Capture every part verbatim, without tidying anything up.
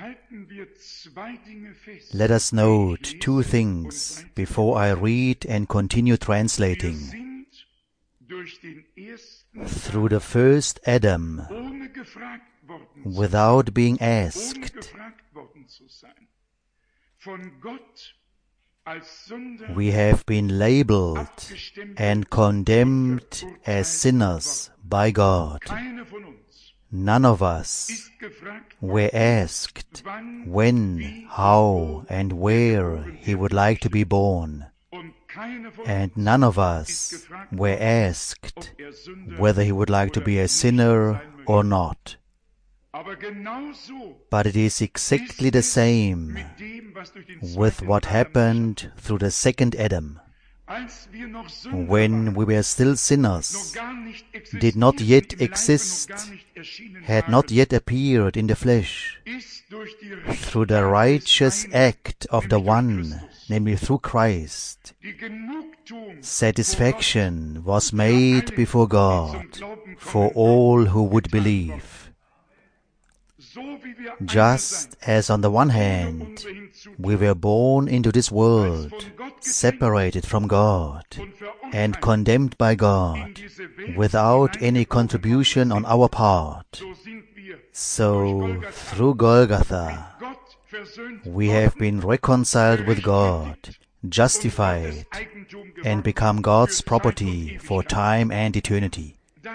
Let us note two things before I read and continue translating. Through the first Adam, without being asked, we have been labeled and condemned as sinners by God. None of us were asked when, how, and where he would like to be born. And none of us were asked whether he would like to be a sinner or not. But it is exactly the same with what happened through the second Adam. When we were still sinners, did not yet exist, had not yet appeared in the flesh, through the righteous act of the one, namely through Christ, satisfaction was made before God for all who would believe. Just as on the one hand, we were born into this world, separated from God, and condemned by God, without any contribution on our part, so through Golgotha, we have been reconciled with God, justified, and become God's property for time and eternity.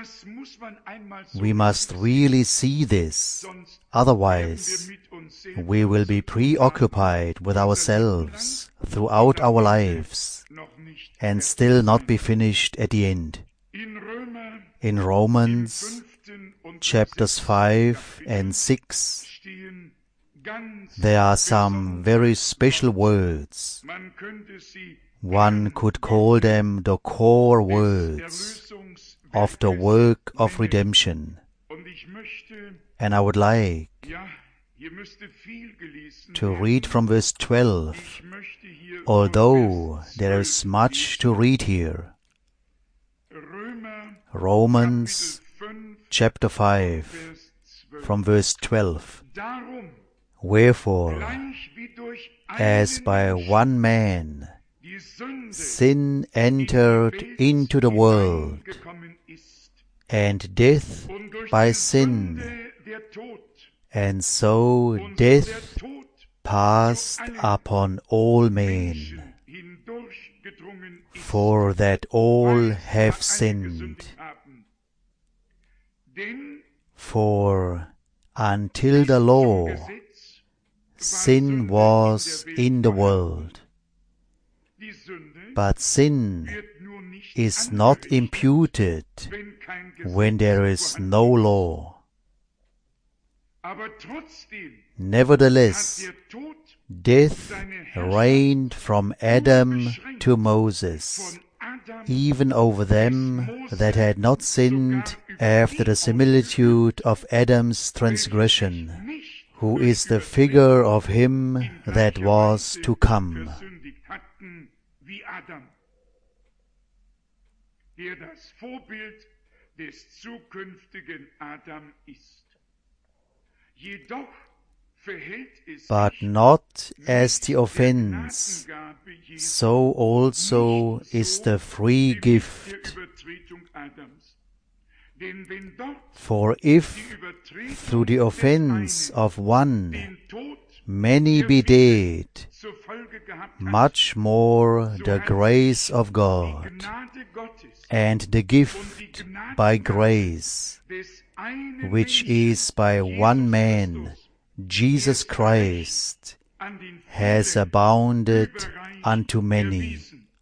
We must really see this, otherwise we will be preoccupied with ourselves throughout our lives and still not be finished at the end. In Romans chapters five and six, there are some very special words. One could call them the core words of the work of redemption. And I would like to read from verse twelve, although there is much to read here. Romans chapter five, from verse twelve. Wherefore, as by one man sin entered into the world, and death by sin, and so death passed upon all men, for that all have sinned. For until the law, sin was in the world, but sin is not imputed when there is no law. Nevertheless, death reigned from Adam to Moses, even over them that had not sinned after the similitude of Adam's transgression, who is the figure of him that was to come. Der das Vorbild des zukünftigen Adam ist. Jedoch verhält es sich, but not as the offense, so also is the free gift. For if through the offense of one many be dead, much more the grace of God, and the gift by grace, which is by one man, Jesus Christ, has abounded unto many.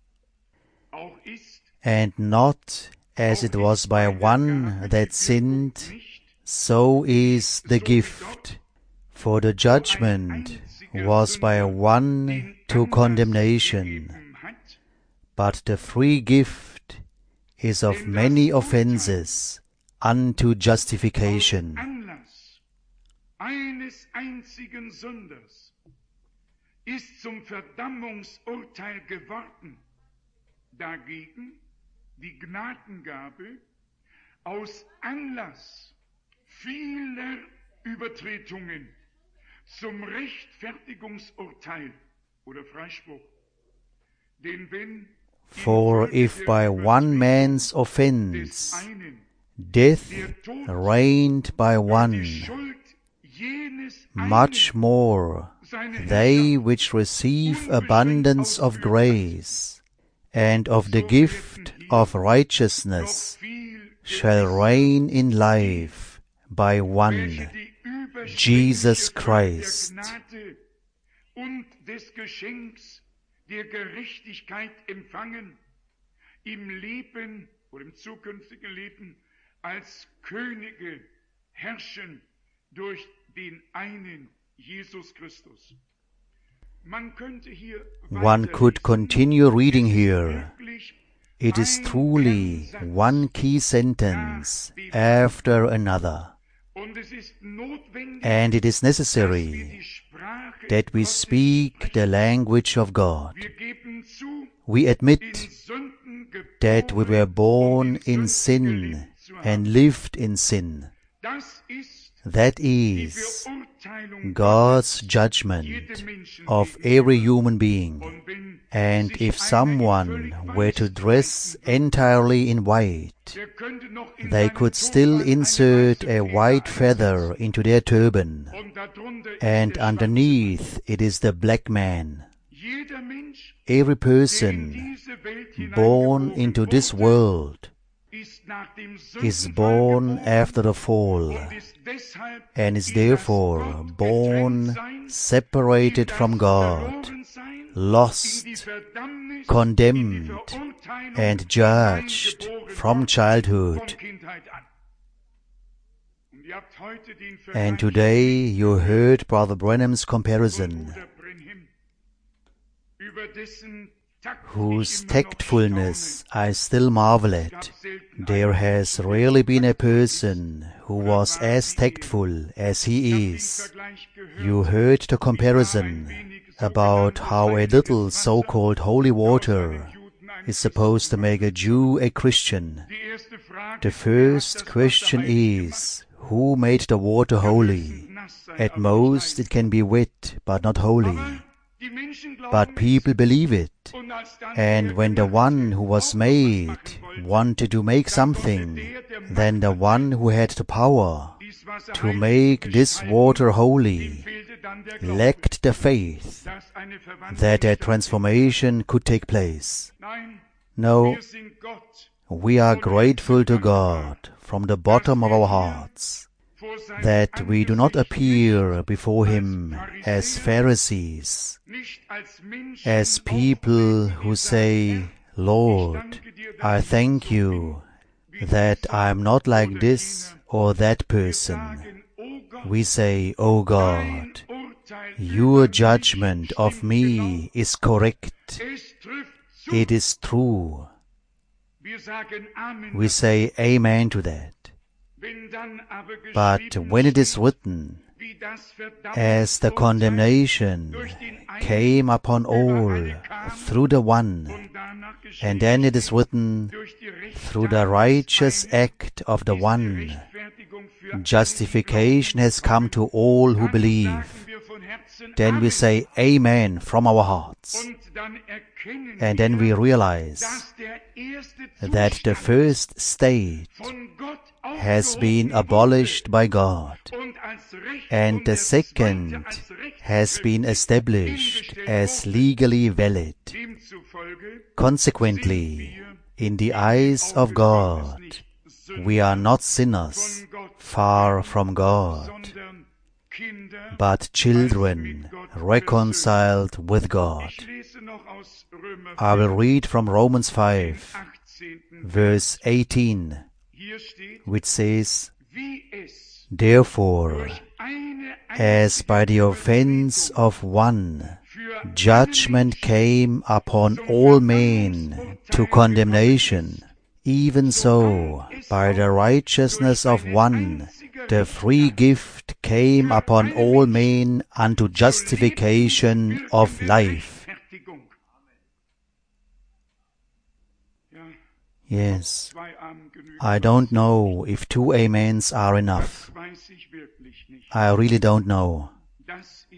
And not as it was by one that sinned, so is the gift. For the judgment was by one to condemnation, but the free gift is of many offenses unto justification. Eines einzigen Sünders ist zum Verdammungsurteil geworden. Dagegen die Gnadengabe aus Anlass vieler Übertretungen zum Rechtfertigungsurteil oder Freispruch. Denn wenn For if by one man's offense death reigned by one, much more they which receive abundance of grace and of the gift of righteousness shall reign in life by one, Jesus Christ. Und des Geschenks der Gerechtigkeit empfangen, im Leben oder im zukünftigen Leben als Könige herrschen durch den einen Jesus Christus. Man könnte hier One could continue reading here. It is truly one key sentence after another. And it is necessary that we speak the language of God. We admit that we were born in sin and lived in sin. That is God's judgment of every human being. And if someone were to dress entirely in white, they could still insert a white feather into their turban, and underneath it is the black man. Every person born into this world is born after the fall, and is therefore born separated from God, lost, condemned, and judged from childhood. And today you heard Brother Branham's comparison, whose tactfulness I still marvel at. There has rarely been a person who was as tactful as he is. You heard the comparison about how a little so-called holy water is supposed to make a Jew a Christian. The first question is, who made the water holy? At most it can be wet, but not holy. But people believe it, and when the one who was made wanted to make something, then the one who had the power to make this water holy lacked the faith that a transformation could take place. No, we are grateful to God from the bottom of our hearts that we do not appear before Him as Pharisees, as people who say, Lord, I thank you that I am not like this or that person. We say, O God, your judgment of me is correct. It is true. We say amen to that. But when it is written, as the condemnation came upon all through the one, and then it is written, through the righteous act of the one, justification has come to all who believe, then we say amen from our hearts. And then we realize that the first state has been abolished by God, and the second has been established as legally valid. Consequently, in the eyes of God, we are not sinners far from God, but children reconciled with God. I will read from Romans five, verse eighteen, which says, Therefore, as by the offense of one, judgment came upon all men to condemnation, even so, by the righteousness of one, the free gift came upon all men unto justification of life. Yes, I don't know if two amens are enough. I really don't know.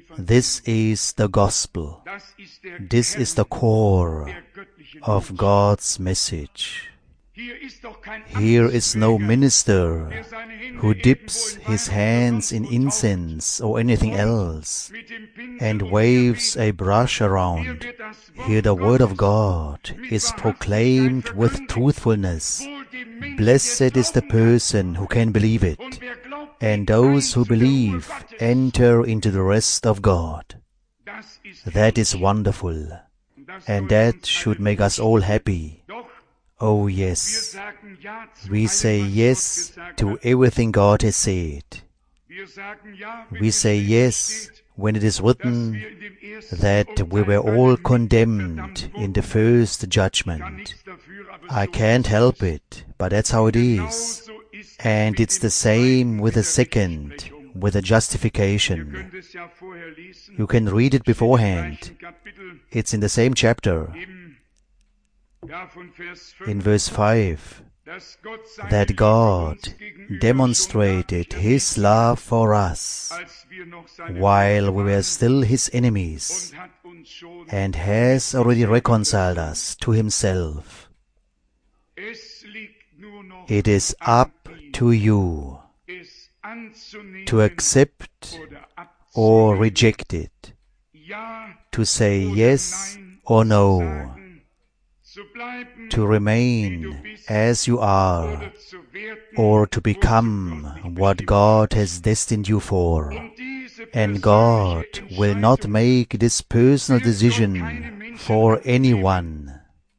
This is the gospel. Das ist der This is the Kern core der göttlichen of Botschaft. God's message. Hier ist doch kein Here is no Amtsträger, minister der seine Hände who dips irgendwo in his Wein oder hands in sonst wo taucht incense or anything else mit dem Pinsel and und waves der a brush Hier around. wird das Wort Here the word of Gottes God mit is Wahrhaftigkeit proclaimed with verkündigt. truthfulness. Wohl dem Menschen, Blessed der is the glauben kann. person who can believe it, Und wer glaubt, and geht those who ein zu der Ruhe believe Gottes. enter into the rest of God. Das ist That is herrlich. wonderful, Und das and soll that uns should alle make us all happy. Doch Oh wir yes, sagen Ja zu we allem, say was Gott yes gesagt to hat. everything God has said. Wir sagen Ja, wenn We es say geschrieben yes steht, when it is dass written wir in dem ersten that we Urteil were alle all mit condemned verdammt in the wurden. first Ich kann judgment. nichts dafür, aber I so can't ist help es. it, but that's how it is. Genauso ist es And mit it's dem the same zweiten with the mit der second, Rechtsprechung. with the Ihr justification. könnt es ja vorher lesen. You can read it Steht im beforehand. gleichen Kapitel, It's in the same chapter, im, ja, von Vers in fünf, verse five, dass Gott seine that Liebe God uns gegenüber demonstrated schon His love for us dadurch, als wir noch seine while Feinde we were waren, still His enemies, und hat uns schon and has already reconciled us to Himself. Es liegt nur noch It is an up ihm, to you es anzunehmen to accept oder or abzulehnen. reject it, Ja to say oder yes Nein or zu no, sagen, zu bleiben, to wie du remain bist, as you are, oder zu werden, or to wozu become Gott dich what bestimmt God hat. has destined you for. Und diese And God persönliche will not Entscheidung, make this personal will Gott keine decision Menschen for abnehmen. anyone.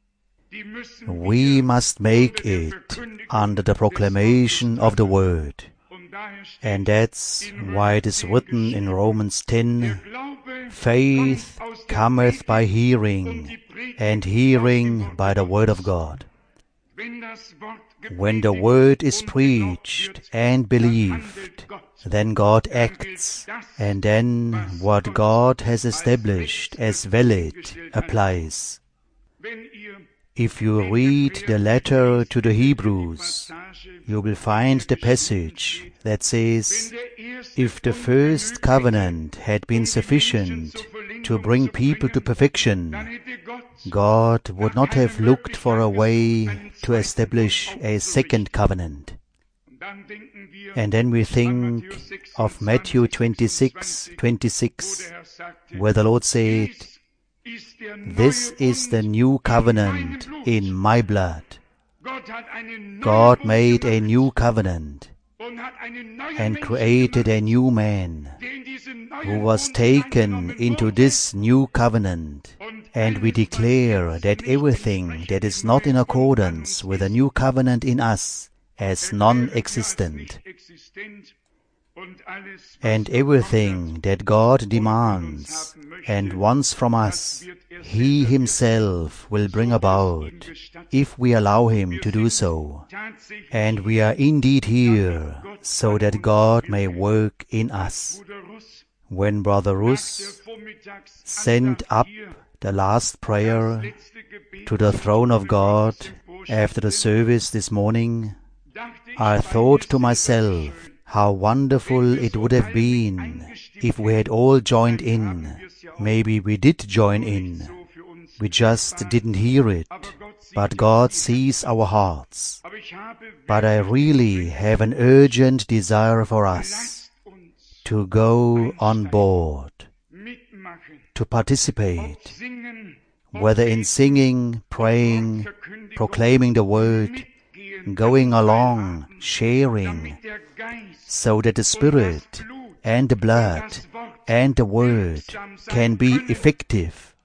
Die müssen We wir must make unter der it Verkündigung under the des proclamation Wortes of the treffen. word. Und daher steht And that's in why Römer it is zehn written in geschrieben, Romans der ten, Glaube faith kommt aus der cometh by Predigt und hearing, die Predigt and aus dem hearing Wort by the word of Gottes. God. Wenn das Wort When the gepredigt word is und geglaubt preached wird, and dann believed, handelt Gott. then God Dann gilt acts, das, and then was what Gott God has als established as rechtsgültig valid hingestellt hat. applies. Wenn ihr If you den read the Hebräerbrief letter liest, to the findet ihr die Hebrews, Passage, you will in find der the geschrieben passage steht, that wenn says, der erste if the Bund first genügt covenant hätte, had been um die Menschen sufficient zur Vollendung to bring zu people to bringen, perfection, dann hätte Gott God would nach not keiner have looked for a Möglichkeit way gesucht, einen to zweiten establish Bund a second aufzurichten. covenant. Und dann denken wir And then we an think Matthäus of Matthew twenty-six, wo twenty-six, der Herr sagte, where the Lord said, dies ist der neue this is the Bund new in covenant meinem Blut. in my blood. Gott hat einen neuen God Bund made a gemacht new covenant und hat einen neuen and Menschen created a gemacht, new man der in diesen neuen who was Bund taken hineingenommen into wurde. this new covenant. Und And we alles, was declare jetzt that nicht everything entsprechend that is dem not in neuen Bund an accordance uns with the ist, new covenant in us as erklären wir als non-existent. nicht existent. Und alles, was And Gott everything fordert that God und von uns demands haben möchte, and wants from das us, wird er He selber Himself will bring so es ihm about, gestattet. if we allow Him Wir to do sind so. tatsächlich And we are indeed here Gott so an that uns God may wirke. work in Als us. Bruder Russ When Brother nach Russ der Vormittagsandacht sent up hier the last das prayer letzte Gebet to the zum throne of Thron God Gottes after the emporstellte, service this morning, dachte ich I bei thought mir to selber, wie myself schön, how wonderful wenn wir it so would have alle mit been eingestimmt if we had hätten. all joined Vielleicht haben in. wir es ja auch Maybe we did join nur nicht in. so für uns We just greifbar, didn't hear it. aber Gott sieht But uns God die sees Herzen. our hearts. Aber ich habe But I wirklich really den have an dringenden Wunsch, urgent desire for us lasst uns to go on einsteigen, board, mitmachen, to ob participate, singen, ob whether in beten, singing, ob praying, Wortverkündigung, proclaiming the word, mitgehen, going Anteil along, haben, sharing, damit der Geist so that the und das Spirit Blut and the und blood das Wort and the Word wirksam sein can be können. effective.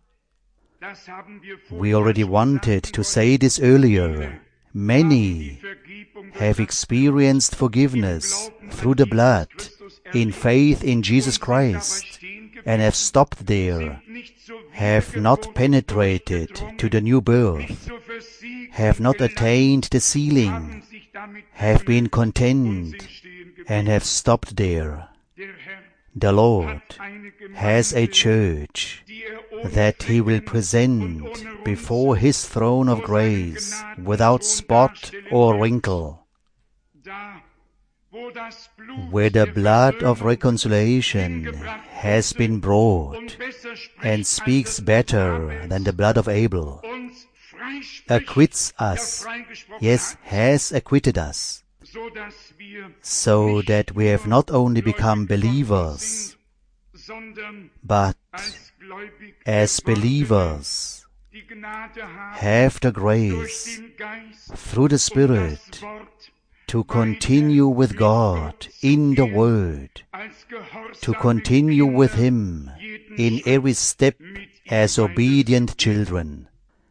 Das haben wir We vorhin already schon wanted sagen to wollen. say this Viele earlier. haben die Many Vergebung durch have das experienced Blut forgiveness im Glauben through an the Jesus blood, Christus in erlebt faith in und Jesus sind dabei Christ, stehen and have geblieben, stopped there, sind nicht zur have not Wiedergeburt penetrated to the durchgedrungen, new birth, nicht zur Versiegelung have not gelangt, attained the haben sealing, sich damit have been begnügt und content, sind stehen and geblieben. have stopped there. Der Herr The Lord hat eine has a Gemeinde, church die er ohne that He will Flecken und present ohne before Runzel His throne of vor seinen grace Gnadenthron without spot darstellen or wird. wrinkle. Da wo das Blut where the der blood of Versöhnung reconciliation hingebracht has wurde been brought und besser spricht and als speaks das Blut better Abels, than the blood of Abel, uns freispricht, acquits ja us, freigesprochen yes, hat, has acquitted us, so dass wir so nicht that we have nur not only gläubig become geworden believers, sind, sondern but als gläubig as Gewordene believers die Gnade haben, have the durch grace den Geist through the und Spirit das Wort to continue with God in the Word, to continue with Him in every step as obedient children.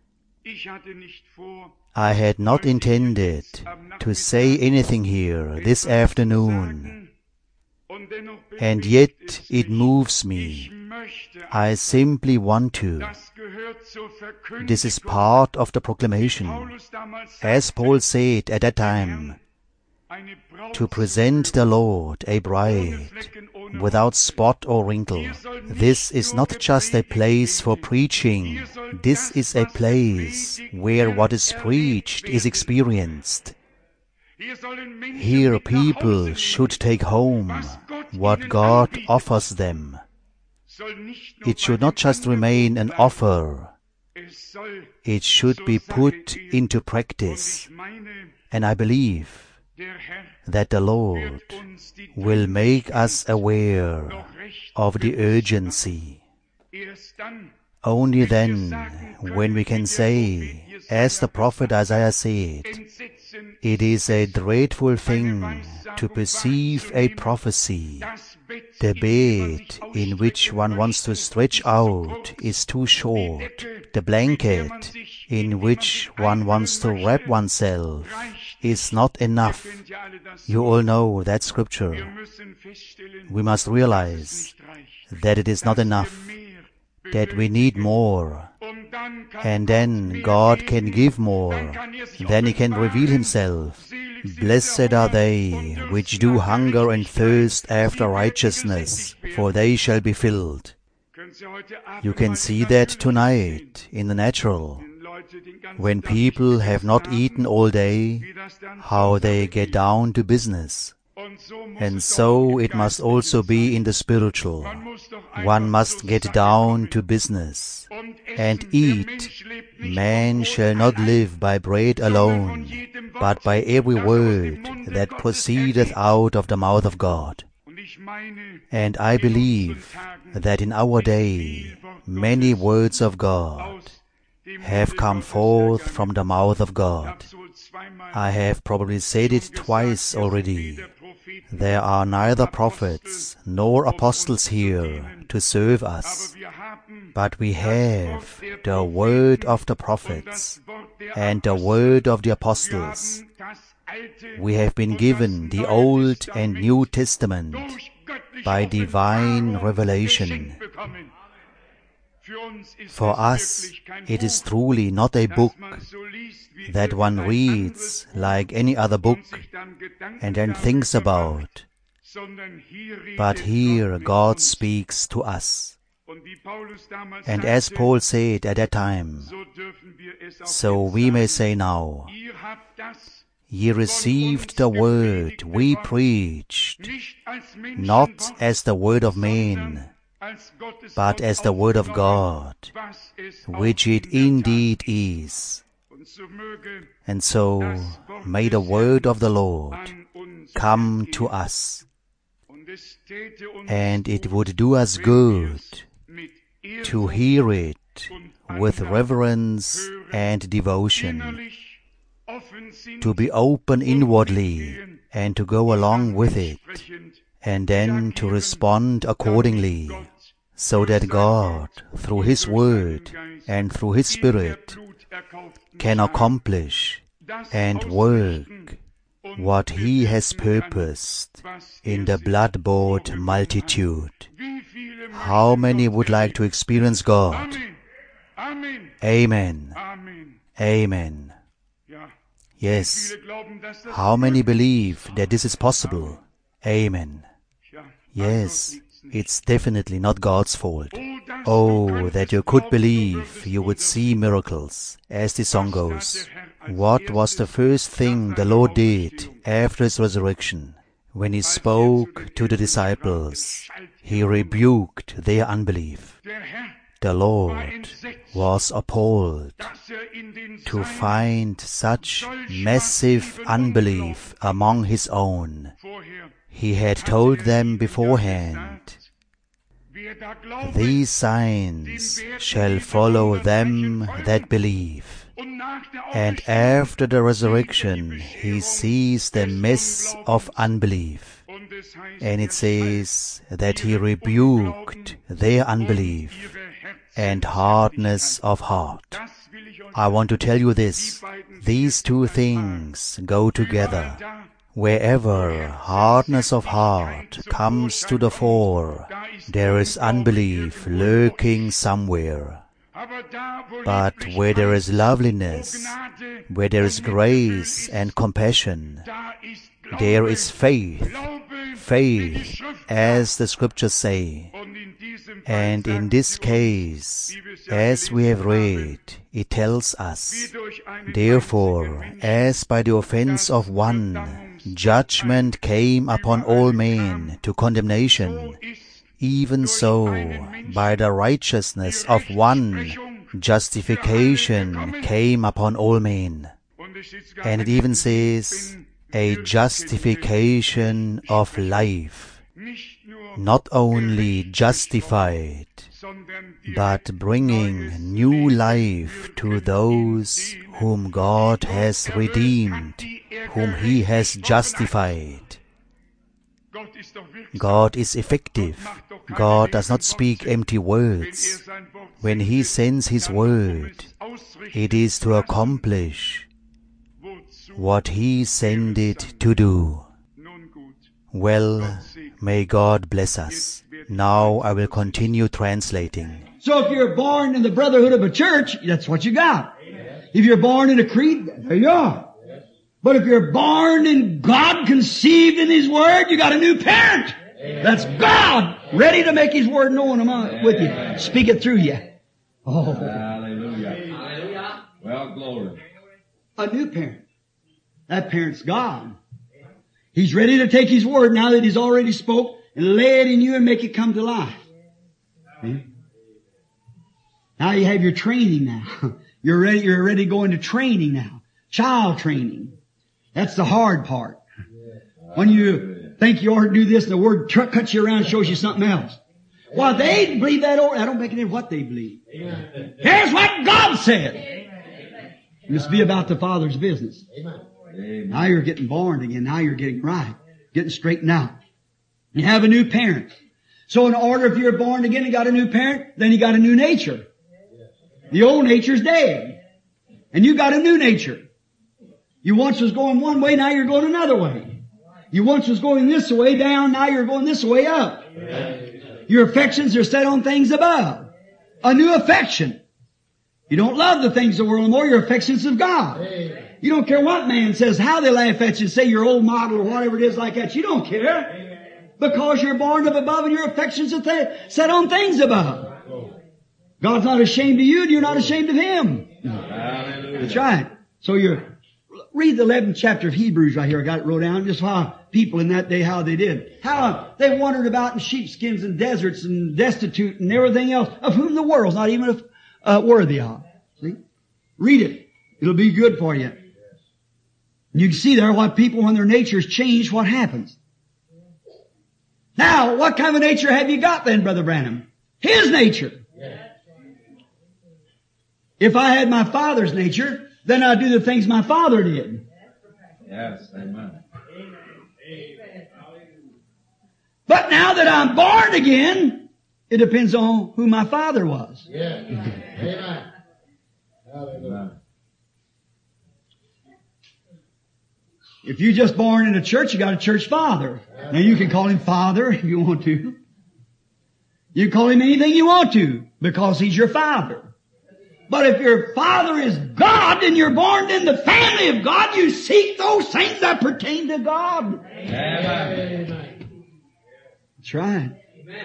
I had not intended to say anything here this afternoon, and yet it moves me. I simply want to. This is part of the proclamation, as Paul said at that time, to present the Lord a bride without spot or wrinkle. This is not just a place for preaching. This is a place where what is preached is experienced. Here people should take home what God offers them. It should not just remain an offer. It should be put into practice. And I believe that the Lord will make us aware of the urgency. Only then, when we can say, as the prophet Isaiah said, it is a dreadful thing to perceive a prophecy. The bed in which one wants to stretch out is too short. The blanket in which one wants to wrap oneself is not enough. You all know that scripture. We must realize that it is not enough, that we need more. And then God can give more. Then He can reveal Himself. Blessed are they which do hunger and thirst after righteousness, for they shall be filled. You can see that tonight in the natural. When people have not eaten all day, how they get down to business. And so it must also be in the spiritual. One must get down to business and eat. Man shall not live by bread alone, but by every word that proceedeth out of the mouth of God. And I believe that in our day many words of God have come forth from the mouth of God. I have probably said it twice already. There are neither prophets nor apostles here to serve us, but we have the word of the prophets and the word of the apostles. We have been given the Old and New Testament by divine revelation. For us, it is truly not a book that one reads like any other book and then thinks about, but here God speaks to us. And as Paul said at that time, so we may say now, ye received the word we preached, not as the word of men, but as the word of God, which it indeed is. And so may the word of the Lord come to us, and it would do us good to hear it with reverence and devotion, to be open inwardly and to go along with it, and then to respond accordingly, so that God, through His Word and through His Spirit, can accomplish and work what He has purposed in the blood-bought multitude. How many would like to experience God? Amen. Amen. Yes. How many believe that this is possible? Amen. Yes, it's definitely not God's fault. Oh, that you could believe you would see miracles, as the song goes. What was the first thing the Lord did after His resurrection? when he spoke to the disciples, he rebuked their unbelief. The Lord was appalled to find such massive unbelief among his own. He had told them beforehand, "These signs shall follow them that believe." And after the resurrection, he sees the mess of unbelief. And it says that he rebuked their unbelief and hardness of heart. I want to tell you this, these two things go together. Wherever hardness of heart comes to the fore, there is unbelief lurking somewhere. But where there is loveliness, where there is grace and compassion, there is faith, faith, as the Scriptures say. And in this case, as we have read, it tells us, "Therefore, as by the offense of one, judgment came upon all men to condemnation, even so, by the righteousness of one, justification came upon all men." And it even says, a justification of life. Not only justified, but bringing new life to those whom God has redeemed, whom He has justified. God is effective. God does not speak empty words. When He sends His word, it is to accomplish what He sent it to do. Well, may God bless us. Now I will continue translating. So if you're born in the brotherhood of a church, that's what you got. If you're born in a creed, there you are. But if you're born in God, conceived in His Word, you got a new parent. That's God, ready to make His Word known among, with you. Speak it through you. Oh. Hallelujah. Well, glory. A new parent. That parent's God. He's ready to take His Word now that He's already spoke and lay it in you and make it come to life. See? Now you have your training now. You're ready, you're ready to go into training now. Child training. That's the hard part. When you think you ought to do this and the Word tr- cuts you around and shows you something else. Well, they believe that or I don't make it in what they believe. Here's what God said. It must be about the Father's business. Now you're getting born again. Now you're getting right. Getting straightened out. You have a new parent. So in order, if you're born again and got a new parent, then you got a new nature. The old nature's dead. And you got a new nature. You once was going one way, now you're going another way. You once was going this way down, now you're going this way up. Your affections are set on things above. A new affection. You don't love the things of the world anymore, your affections of God. You don't care what man says, how they laugh at you, say you're old model or whatever it is like that. You don't care. Because you're born up above and your affections are th- set on things above. God's not ashamed of you and you're not ashamed of Him. Hallelujah. That's right. So you're, read the eleventh chapter of Hebrews right here. I got it wrote down. Just how people in that day, how they did. How they wandered about in sheepskins and deserts and destitute and everything else, of whom the world's not even uh, worthy of. See? Read it. It'll be good for you. And you can see there what people, when their natures change, what happens. Now, what kind of nature have you got then, Brother Branham? His nature. If I had my father's nature, then I'd do the things my father did. Yes, amen. But now that I'm born again, it depends on who my father was. Yeah. Amen. Hallelujah. If you're just born in a church, you got a church father. Now you can call him father if you want to. You can call him anything you want to, because he's your father. But if your father is God and you're born in the family of God, you seek those things that pertain to God. Amen. That's right.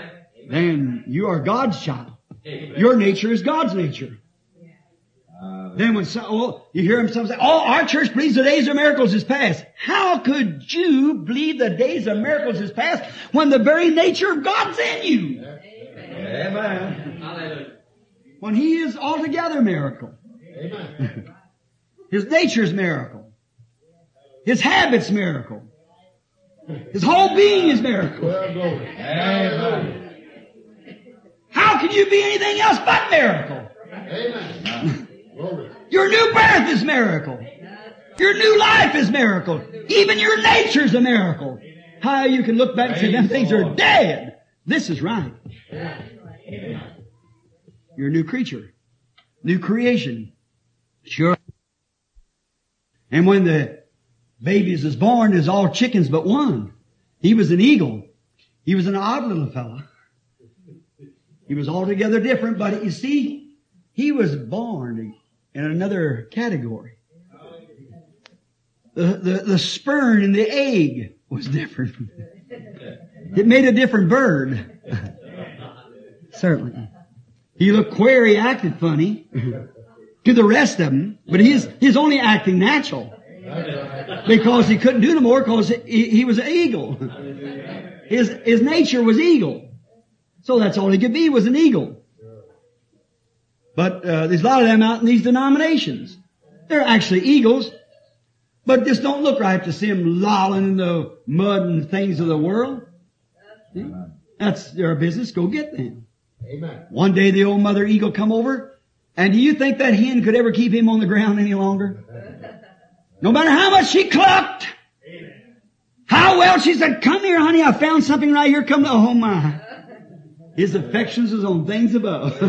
Then you are God's child. Your nature is God's nature. Hallelujah. Then when some, oh, you hear them some say, oh, our church believes the days of miracles is past. How could you believe the days of miracles is past when the very nature of God's in you? Amen. Hallelujah. When He is altogether miracle. Amen. His nature's miracle. His habits miracle. His whole being is miracle. Well, glory. Amen. How can you be anything else but miracle? Amen. Glory. Your new birth is miracle. Your new life is miracle. Even your nature's a miracle. How you can look back and say, them things are dead. This is right. You're a new creature. New creation. Sure. And when the babies is born, there's all chickens but one. He was an eagle. He was an odd little fella. He was altogether different, but you see, he was born in another category. The, the, the sperm and the egg was different. It made a different bird. Certainly. He looked queer, he acted funny to the rest of them, but he's, he's only acting natural. Because he couldn't do no more because he, he was an eagle. His, his nature was eagle. So that's all he could be, was an eagle. But uh, there's a lot of them out in these denominations. They're actually eagles, but it just don't look right to see them lolling in the mud and things of the world. See? That's their business. Go get them. Amen. One day the old mother eagle come over, and do you think that hen could ever keep him on the ground any longer? No matter how much she clucked, how well she said, come here, honey, I found something right here. Come, oh my. His affections is on things above.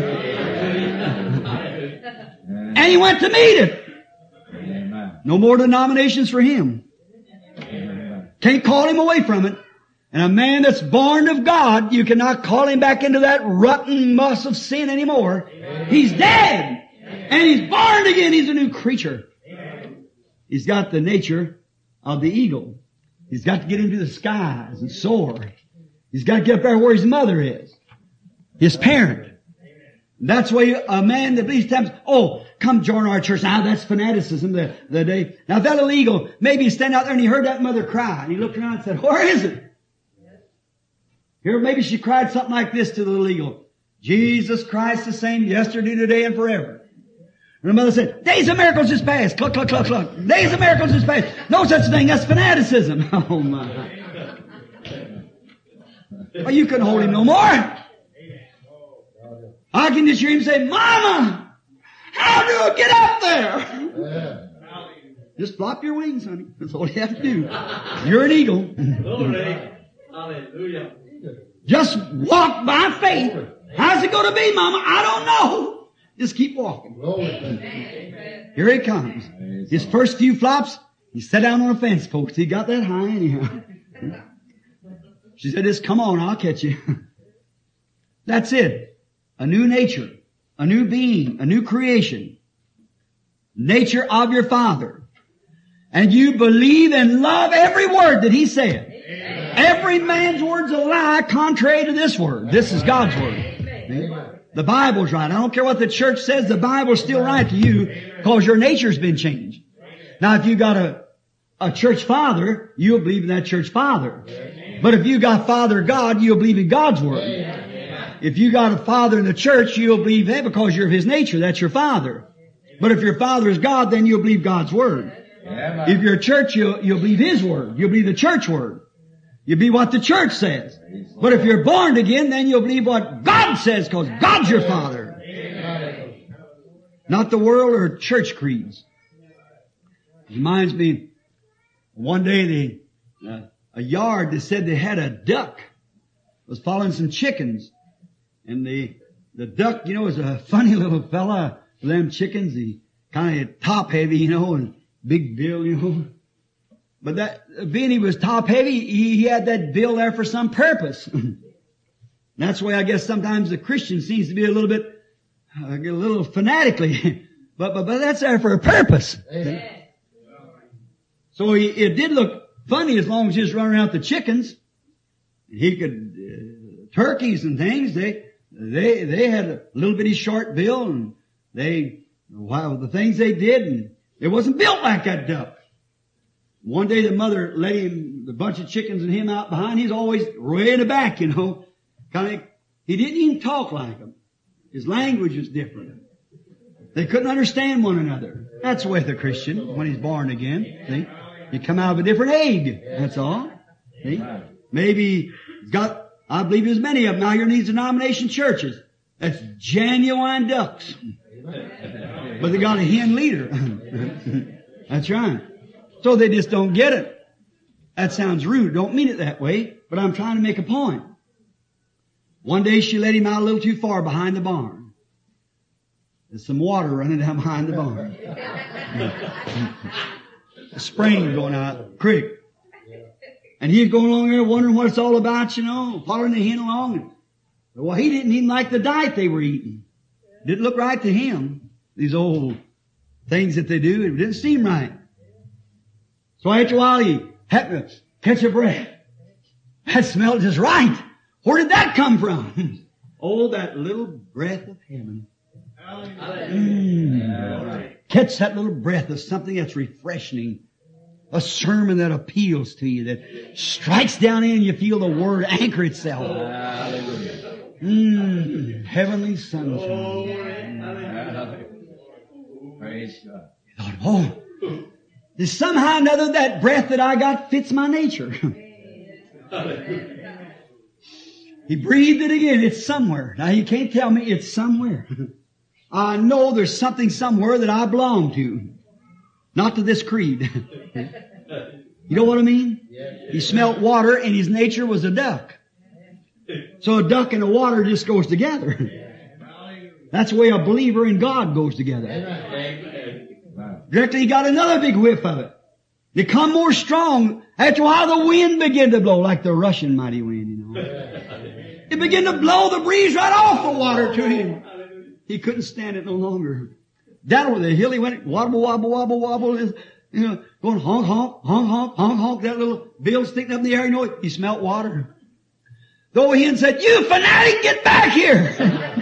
And he went to meet it. Amen. No more denominations for him. Amen. Can't call him away from it. And a man that's born of God, you cannot call him back into that rotten muss of sin anymore. He's dead. And he's born again. He's a new creature. He's got the nature of the eagle. He's got to get into the skies and soar. He's got to get up there where his mother is. His parent. That's why a man that believes times, oh, come join our church. Now that's fanaticism the, the day. Now that little eagle, maybe he stand out there and he heard that mother cry. And he looked around and said, where is it? Here, maybe she cried something like this to the little eagle. Jesus Christ the same yesterday, today, and forever. And the mother said, days of miracles is past. Cluck, cluck, cluck, cluck. Days of miracles is past. No such thing. That's fanaticism. Oh my. Well, you couldn't hold him no more. I can just hear him say, Mama, how do I get up there? Yeah. Just flop your wings, honey. That's all you have to do. You're an eagle. Hallelujah. Just walk by faith. How's it going to be, Mama? I don't know. Just keep walking. Glory. Here he comes. His first few flops, he sat down on a fence post. He got that high anyhow. She said, just come on, I'll catch you. That's it. A new nature, a new being, a new creation. Nature of your Father. And you believe and love every word that He said. Amen. Every man's word's a lie contrary to this word. This is God's word. Amen. The Bible's right. I don't care what the church says, the Bible's still right to you because your nature's been changed. Now if you got a, a church father, you'll believe in that church father. But if you got Father God, you'll believe in God's word. If you got a father in the church, you'll believe that because you're of His nature. That's your father. But if your father is God, then you'll believe God's word. Yeah, if you're a church, you'll, you'll believe His word. You'll believe the church word. You'll believe what the church says. But if you're born again, then you'll believe what God says because God's your Father. Not the world or church creeds. It reminds me, one day the, uh, a yard, they said they had a duck was following some chickens. And the, the duck, you know, is a funny little fella for them chickens. He kind of top heavy, you know, and big bill, you know. But that, being he was top heavy, he, he had that bill there for some purpose. That's why I guess sometimes the Christian seems to be a little bit, uh, a little fanatically. but, but, but that's there for a purpose. Amen. So he, it did look funny as long as he was running out the chickens. He could, uh, turkeys and things, they, They, they had a little bitty short bill and they Wow, the things they did, and it wasn't built like that duck. One day the mother let him, the bunch of chickens and him out behind. He's always way in the back, you know. Kind of, he didn't even talk like them. His language was different. They couldn't understand one another. That's the way with a Christian when he's born again. See? You come out of a different egg. That's all. See? Maybe he's got, I believe there's many of them out here in these denomination churches. That's genuine ducks. But they got a hen leader. That's right. So they just don't get it. That sounds rude. Don't mean it that way, but I'm trying to make a point. One day she let him out a little too far behind the barn. There's some water running down behind the barn. A spring going out, creek. And he's going along there wondering what it's all about, you know, following the hen along. Well, he didn't even like the diet they were eating. Didn't look right to him. These old things that they do, it didn't seem right. So after a while he had to catch a breath. That smelled just right. Where did that come from? Oh, that little breath of heaven. Mm. Catch that little breath of something that's refreshing. A sermon that appeals to you, that strikes down in and you feel the Word anchor itself. Mm. Heavenly sunshine. Praise God. Thought, oh, there's somehow or another that breath that I got fits my nature. He breathed it again. It's somewhere. Now you can't tell me it's somewhere. I know there's something somewhere that I belong to. Not to this creed. You know what I mean? He smelt water and his nature was a duck. So a duck and a water just goes together. That's the way a believer in God goes together. Directly he got another big whiff of it. They come more strong. After a while the wind began to blow, like the Russian mighty wind, you know. It began to blow the breeze right off the water to him. He couldn't stand it no longer. Down over the hill he went, wobble, wobble, wobble, wobble, you know, going honk, honk, honk, honk, honk, honk, that little bill sticking up in the air, you know, he smelt water. The old hen said, "You fanatic, get back here!"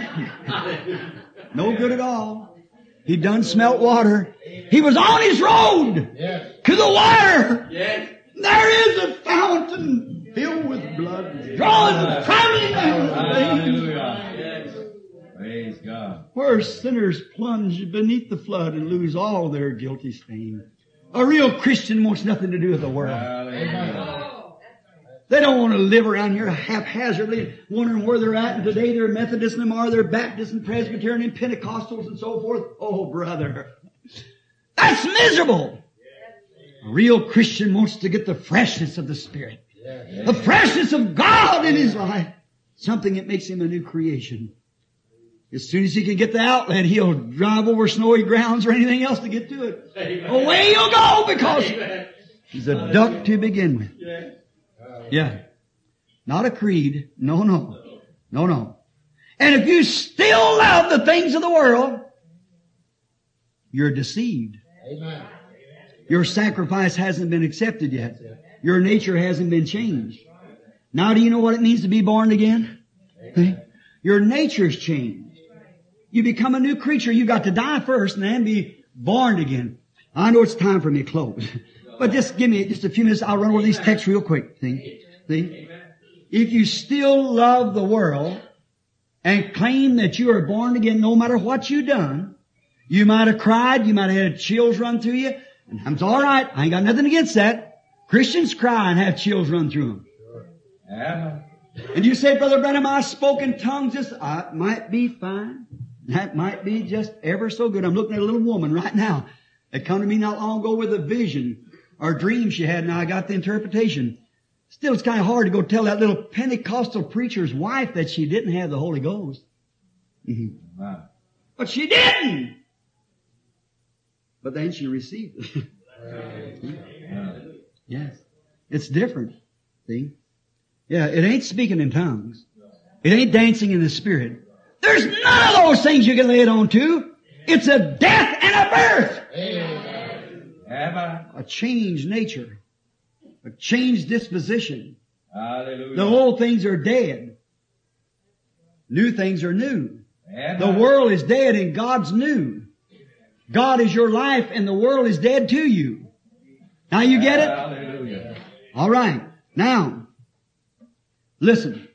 No good at all. He done smelt water. He was on his road Yes. to the water. Yes. There is a fountain filled with blood, drawing from him. Hallelujah. Yes. Praise God. Where sinners plunge beneath the flood and lose all their guilty stain. A real Christian wants nothing to do with the world. Hallelujah. They don't want to live around here haphazardly, wondering where they're at, and today they're Methodists and tomorrow they're Baptists and Presbyterian and Pentecostals and so forth. Oh, brother. That's miserable. A real Christian wants to get the freshness of the Spirit. The freshness of God in his life. Something that makes him a new creation. As soon as he can get the outlet, he'll drive over snowy grounds or anything else to get to it. Amen. Away he'll go because Amen. He's a duck to begin with. Yeah. yeah. Not a creed. No, no. No, no. And if you still love the things of the world, you're deceived. Amen. Your sacrifice hasn't been accepted yet. Your nature hasn't been changed. Now do you know what it means to be born again? Amen. Your nature's changed. You become a new creature. You got to die first and then be born again. I know it's time for me to close. But just give me just a few minutes. I'll run over these texts real quick. See? See? If you still love the world and claim that you are born again no matter what you've done, you might have cried, you might have had chills run through you, and it's all right. I ain't got nothing against that. Christians cry and have chills run through them. Yeah. And you say, Brother Branham, I spoke in tongues. Just, uh, might be fine. That might be just ever so good. I'm looking at a little woman right now that come to me not long ago with a vision or dream she had, and I got the interpretation. Still, it's kind of hard to go tell that little Pentecostal preacher's wife that she didn't have the Holy Ghost. Mm-hmm. Wow. But she didn't. But then she received it. Yes. It's different. See? Yeah, it ain't speaking in tongues. It ain't dancing in the Spirit. There's none of those things you can lay it on to. It's a death and a birth. Amen. A changed nature. A changed disposition. Hallelujah. The old things are dead. New things are new. Amen. The world is dead and God's new. God is your life and the world is dead to you. Now you get it? Hallelujah. All right. Now, listen.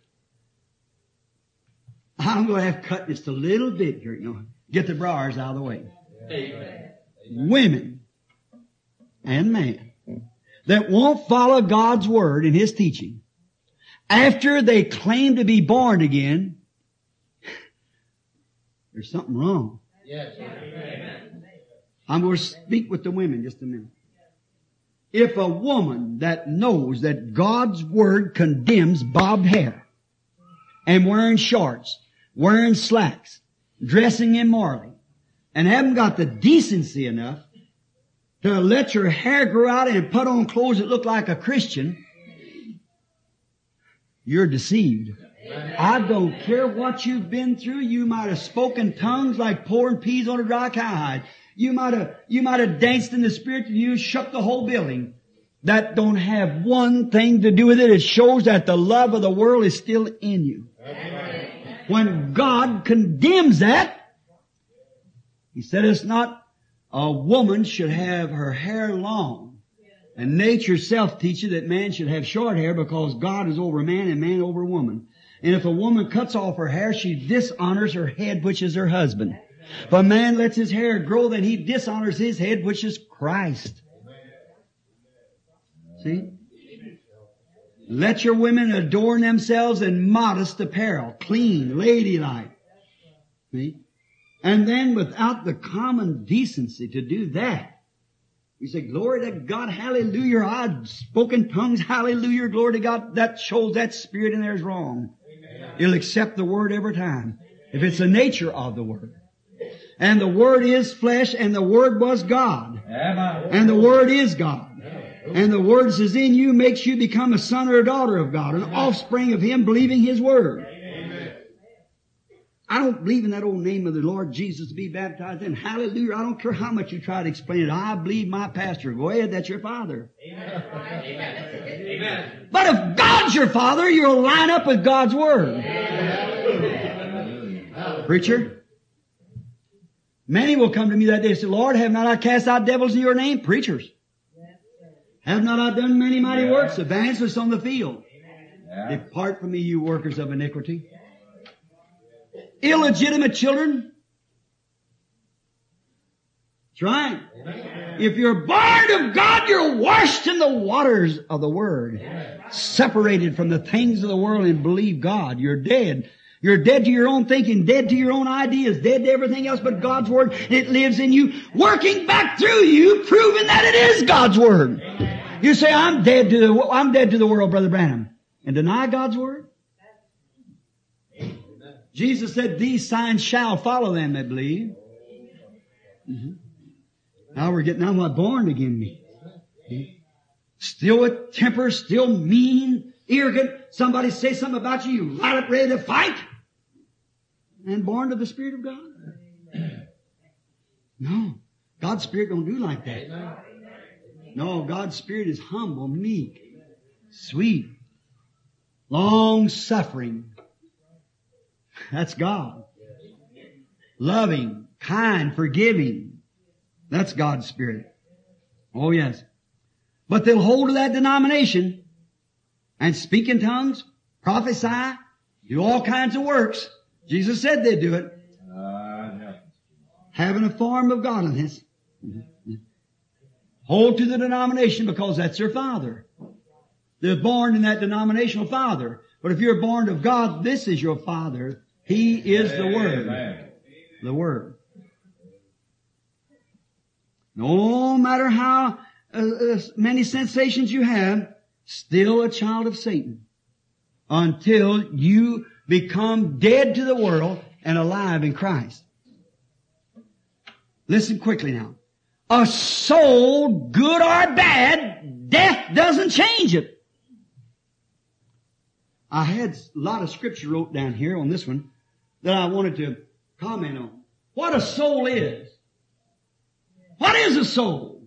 I'm going to have to cut just a little bit here, you know. Get the briars out of the way. Amen. Women and man that won't follow God's Word and His teaching, after they claim to be born again, there's something wrong. Yes. Amen. I'm going to speak with the women just a minute. If a woman that knows that God's Word condemns bobbed hair and wearing shorts, wearing slacks, dressing immorally, and haven't got the decency enough to let your hair grow out and put on clothes that look like a Christian, you're deceived. I don't care what you've been through. You might have spoken tongues like pouring peas on a dry cowhide. You might have, you might have danced in the Spirit and you shook the whole building. That don't have one thing to do with it. It shows that the love of the world is still in you. When God condemns that, He said it's not a woman should have her hair long. And nature self teaches that man should have short hair because God is over man and man over woman. And if a woman cuts off her hair, she dishonors her head, which is her husband. If a man lets his hair grow, then he dishonors his head, which is Christ. See? Let your women adorn themselves in modest apparel, clean, ladylike. See? And then without the common decency to do that, you say, glory to God, hallelujah, I've spoken tongues, hallelujah, glory to God. That shows that spirit in there is wrong. Amen. It'll accept the Word every time, if it's the nature of the Word. And the Word is flesh, and the Word was God. Amen. And the Word is God. And the Word is in you makes you become a son or a daughter of God, an offspring of Him believing His Word. Amen. I don't believe in that old name of the Lord Jesus to be baptized in. Hallelujah. I don't care how much you try to explain it. I believe my pastor. Go ahead, that's your father. Amen. Amen. But if God's your father, you'll line up with God's Word. Amen. Preacher, many will come to me that day and say, Lord, have not I cast out devils in your name? Preachers. Have not I done many mighty yeah. works? Evangelists on the field. Yeah. Depart from me, you workers of iniquity. Illegitimate children. That's right. Amen. If you're born of God, you're washed in the waters of the Word. Amen. Separated from the things of the world and believe God. You're dead. You're dead to your own thinking, dead to your own ideas, dead to everything else but God's Word. It lives in you, working back through you, proving that it is God's Word. Amen. You say, I'm dead to the, I'm dead to the world, Brother Branham, and deny God's Word? Amen. Jesus said, these signs shall follow them that believe. Mm-hmm. Now we're getting, I'm not born again me. Still with temper, still mean, arrogant. Somebody say something about you, you right up ready to fight. And born to the Spirit of God. No. God's Spirit don't do like that. No, God's Spirit is humble, meek, sweet, long-suffering. That's God. Loving, kind, forgiving. That's God's Spirit. Oh, yes. But they'll hold to that denomination and speak in tongues, prophesy, do all kinds of works. Jesus said they'd do it. Uh, yeah. Having a form of godliness. Hold to the denomination because that's their father. They're born in that denominational father. But if you're born of God, this is your father. He is the Word. The Word. No matter how uh, uh, many sensations you have, still a child of Satan. Until you become dead to the world and alive in Christ. Listen quickly now. A soul, good or bad, death doesn't change it. I had a lot of scripture wrote down here on this one that I wanted to comment on. What a soul is. What is a soul?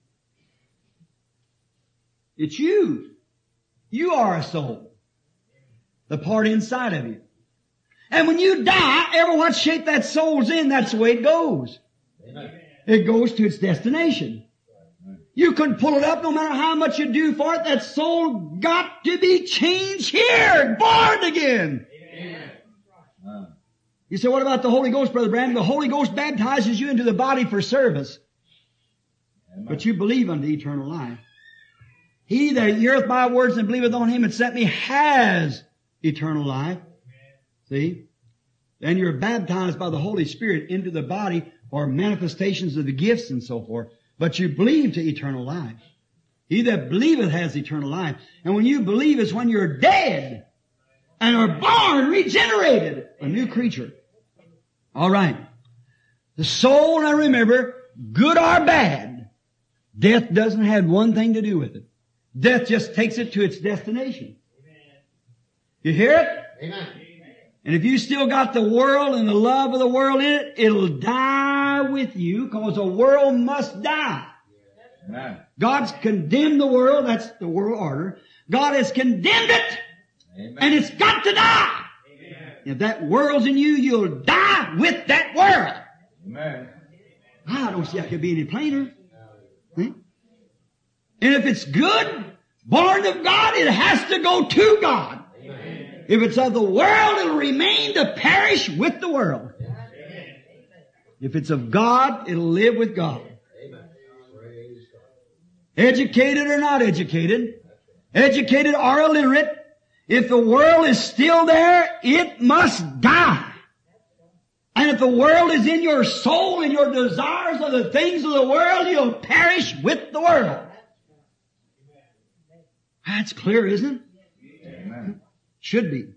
It's you. You are a soul. The part inside of you. And when you die, ever what shape that soul's in, that's the way it goes. Amen. It goes to its destination. You couldn't pull it up no matter how much you do for it. That soul got to be changed here, born again. Amen. You say, what about the Holy Ghost, Brother Branham? The Holy Ghost baptizes you into the body for service. Amen. But you believe unto eternal life. He that heareth my words and believeth on him that sent me has eternal life. See? And you're baptized by the Holy Spirit into the body or manifestations of the gifts and so forth. But you believe to eternal life. He that believeth has eternal life. And when you believe, it's when you're dead and are born, regenerated, a new creature. All right. The soul, now remember, good or bad, death doesn't have one thing to do with it. Death just takes it to its destination. You hear it? Amen. And if you still got the world and the love of the world in it, it'll die with you, because the world must die. Amen. God's condemned the world, that's the world order. God has condemned it, Amen. and it's got to die. Amen. If that world's in you, you'll die with that world. Amen. I don't see how it could be any plainer. Hmm? And if it's good, born of God, it has to go to God. Amen. If it's of the world, it'll remain to perish with the world. If it's of God, it'll live with God. Educated or not educated, educated or illiterate, if the world is still there, it must die. And if the world is in your soul and your desires of the things of the world, you'll perish with the world. That's clear, isn't it? Amen. Should be.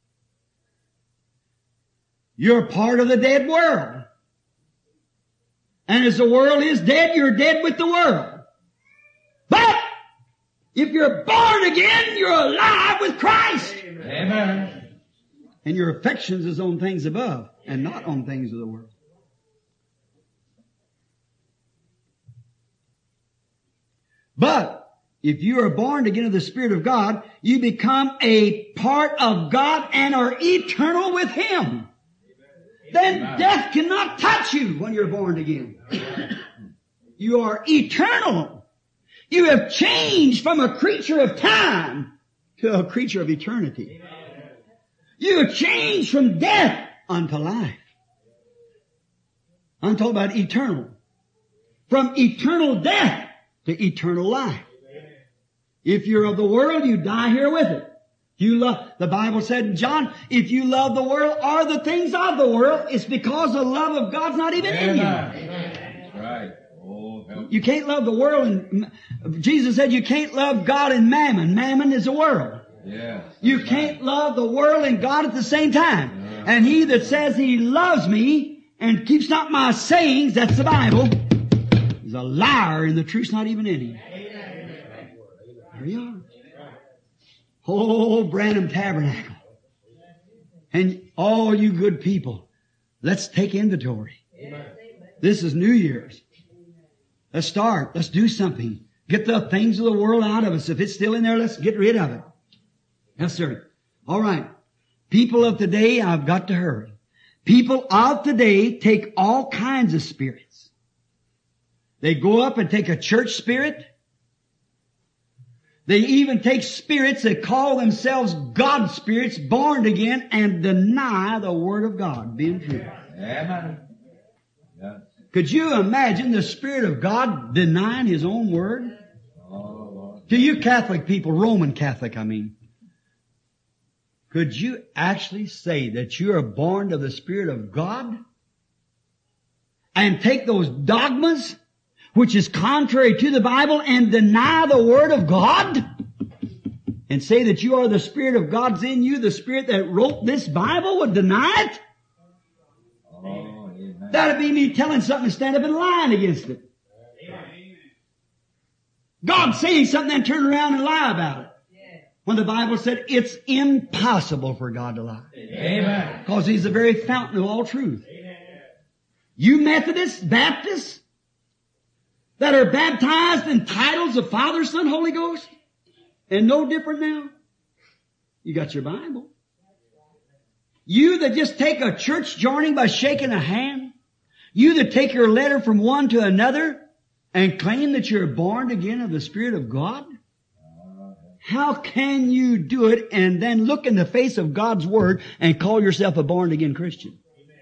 You're part of the dead world. And as the world is dead, you're dead with the world. But if you're born again, you're alive with Christ. Amen. And your affections is on things above and not on things of the world. But if you are born again of the Spirit of God, you become a part of God and are eternal with Him. Then Amen. Death cannot touch you when you're born again. You are eternal. You have changed from a creature of time to a creature of eternity. You have changed from death unto life. I'm talking about eternal. From eternal death to eternal life. If you're of the world, you die here with it. You love, the Bible said in John, if you love the world or the things of the world, it's because the love of God's not even in you. Amen. Right. Oh, help. You can't love the world, and Jesus said you can't love God and mammon. Mammon is the world. Yes. You can't love the world and God at the same time. Yeah. And he that says he loves me and keeps not my sayings, that's the Bible, is a liar, and the truth's not even in him. There you are. Oh, Branham Tabernacle. And all you good people, let's take inventory. This is New Year's. Let's start. Let's do something. Get the things of the world out of us. If it's still in there, let's get rid of it. Yes, sir. All right. People of today, I've got to hurry. People of today take all kinds of spirits. They go up and take a church spirit. They even take spirits that call themselves God spirits, born again, and deny the Word of God being true. Amen. Yes. Could you imagine the Spirit of God denying His own Word? Oh, Lord. To you Catholic people, Roman Catholic, I mean, could you actually say that you are born of the Spirit of God and take those dogmas, which is contrary to the Bible, and deny the Word of God? And say that you are the Spirit of God's in you, the Spirit that wrote this Bible would deny it? Oh, amen. That'd be me telling something and stand up and lying against it. God saying something and turn around and lie about it. When the Bible said it's impossible for God to lie. Amen. Because He's the very fountain of all truth. You Methodists, Baptists, that are baptized in titles of Father, Son, Holy Ghost, and no different now. You got your Bible. You that just take a church joining by shaking a hand, You that take your letter from one to another and claim that you're born again of the Spirit of God? How can you do it and then look in the face of God's Word and call yourself a born again Christian?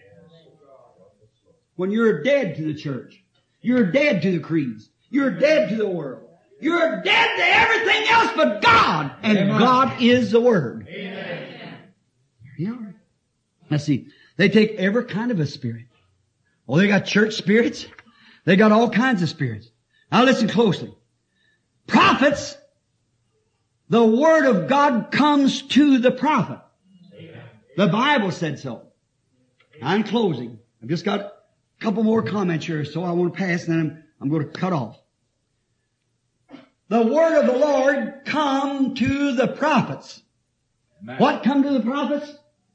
When you're dead to the church. You're dead to the creeds. You're dead to the world. You're dead to everything else but God. And Amen. God is the Word. Amen. You know, let's see. They take every kind of a spirit. Oh, they got church spirits. They got all kinds of spirits. Now listen closely. Prophets, the Word of God comes to the prophet. Amen. The Bible said so. Now, in closing, I've just got a couple more comments here, so I want to pass, and then I'm, I'm going to cut off. The Word of the Lord come to the prophets. Amen. What come to the prophets?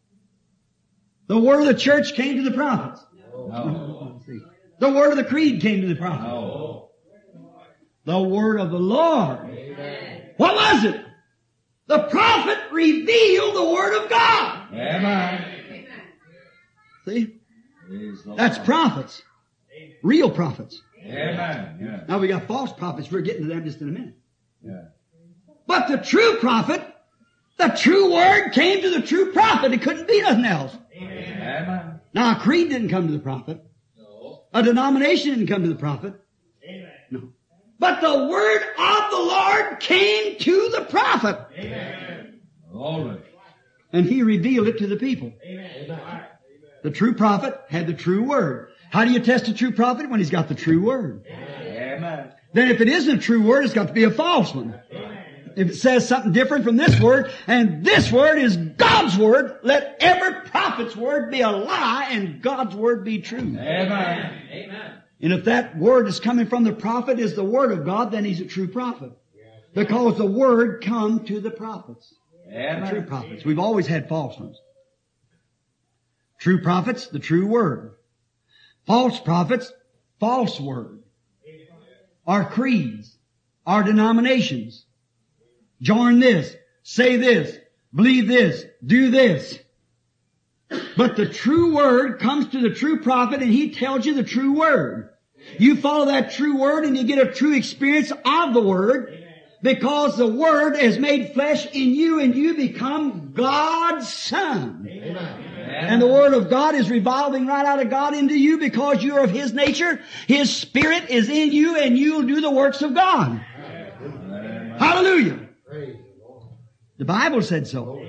The Word of the church came to the prophets. No. The Word of the creed came to the prophets. No. The Word of the Lord. Amen. What was it? The prophet revealed the Word of God. Amen. See? That's prophets. Real prophets. Amen. Yeah. Now we got false prophets. We're getting to them just in a minute. Yeah. But the true prophet, the true Word came to the true prophet. It couldn't be nothing else. Amen. Now a creed didn't come to the prophet. No. A denomination didn't come to the prophet. Amen. No. But the Word of the Lord came to the prophet. Amen. All right. And he revealed it to the people. Amen. The true prophet had the true Word. How do you test a true prophet? When he's got the true Word. Amen. Then if it isn't a true Word, it's got to be a false one. Amen. If it says something different from this Word, and this Word is God's Word, let every prophet's word be a lie and God's Word be true. Amen. Amen. And if that Word is coming from the prophet is the Word of God, then he's a true prophet. Because the Word come to the prophets. Amen. The true prophets. We've always had false ones. True prophets, the true Word. False prophets, false Word. Our creeds, our denominations. Join this, say this, believe this, do this. But the true Word comes to the true prophet and he tells you the true Word. You follow that true Word and you get a true experience of the Word because the Word is made flesh in you and you become God's Son. Amen. And the Word of God is revolving right out of God into you because you are of His nature. His Spirit is in you and you'll do the works of God. Amen. Hallelujah. The Bible said so.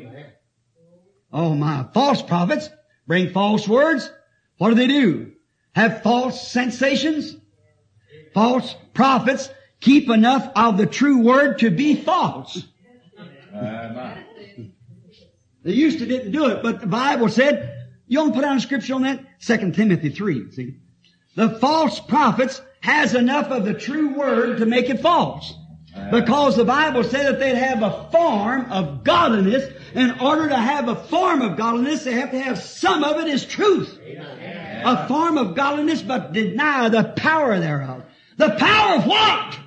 Oh my, false prophets bring false words. What do they do? Have false sensations? False prophets keep enough of the true Word to be false. They used to didn't do it, but the Bible said, you want to put out a scripture on that? Second Timothy three, see? The false prophets has enough of the true Word to make it false. Because the Bible said that they'd have a form of godliness. In order to have a form of godliness, they have to have some of it as truth. Amen. A form of godliness, but deny the power thereof. The power of what? To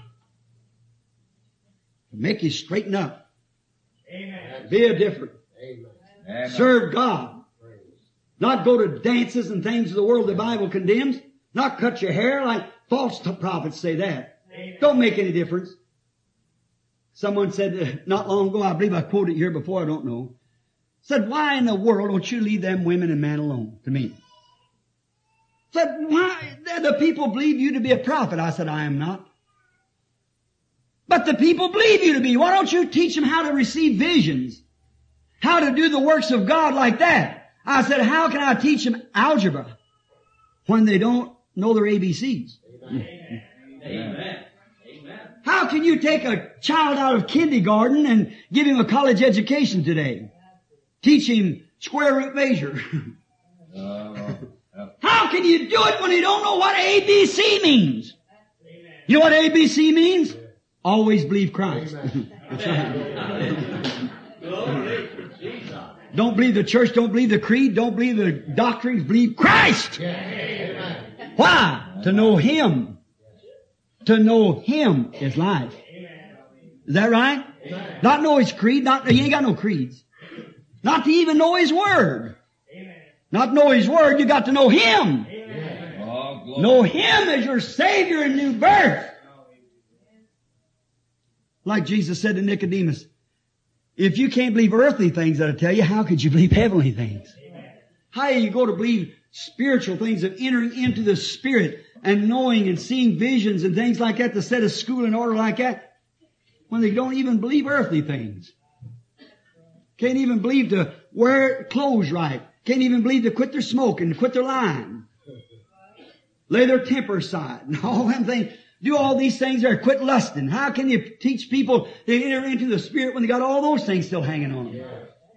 make you straighten up. Amen. Be a different. Amen. Serve God. Not go to dances and things of the world the Bible condemns. Not cut your hair like false prophets say that. Amen. Don't make any difference. Someone said uh, not long ago, I believe I quoted it here before, I don't know, said, why in the world don't you leave them women and men alone? To me. Said, why? The people believe you to be a prophet. I said, I am not. But the people believe you to be. Why don't you teach them how to receive visions? How to do the works of God like that? I said, how can I teach them algebra when they don't know their A B Cs? Amen. Amen. How can you take a child out of kindergarten and give him a college education today? Teach him square root measure. How can you do it when you don't know what A B C means? You know what A B C means? Always believe Christ. That's right. Don't believe the church, don't believe the creed, don't believe the doctrines, believe Christ. Why? To know Him. To know Him is life. Is that right? Amen. Not know His creed. Not, He ain't got no creeds. Not to even know His Word. Amen. Not know His Word, you got to know Him. Amen. glory. Know Him as your Savior and new birth. Like Jesus said to Nicodemus, if you can't believe earthly things that I tell you, how could you believe heavenly things? How do you go to believe spiritual things of entering into the Spirit and knowing and seeing visions and things like that to set a school in order like that when they don't even believe earthly things? Can't even believe to wear clothes right. Can't even believe to quit their smoking, quit their lying. Lay their temper aside and all them things. Do all these things there. Quit lusting. How can you teach people to enter into the Spirit when they got all those things still hanging on them?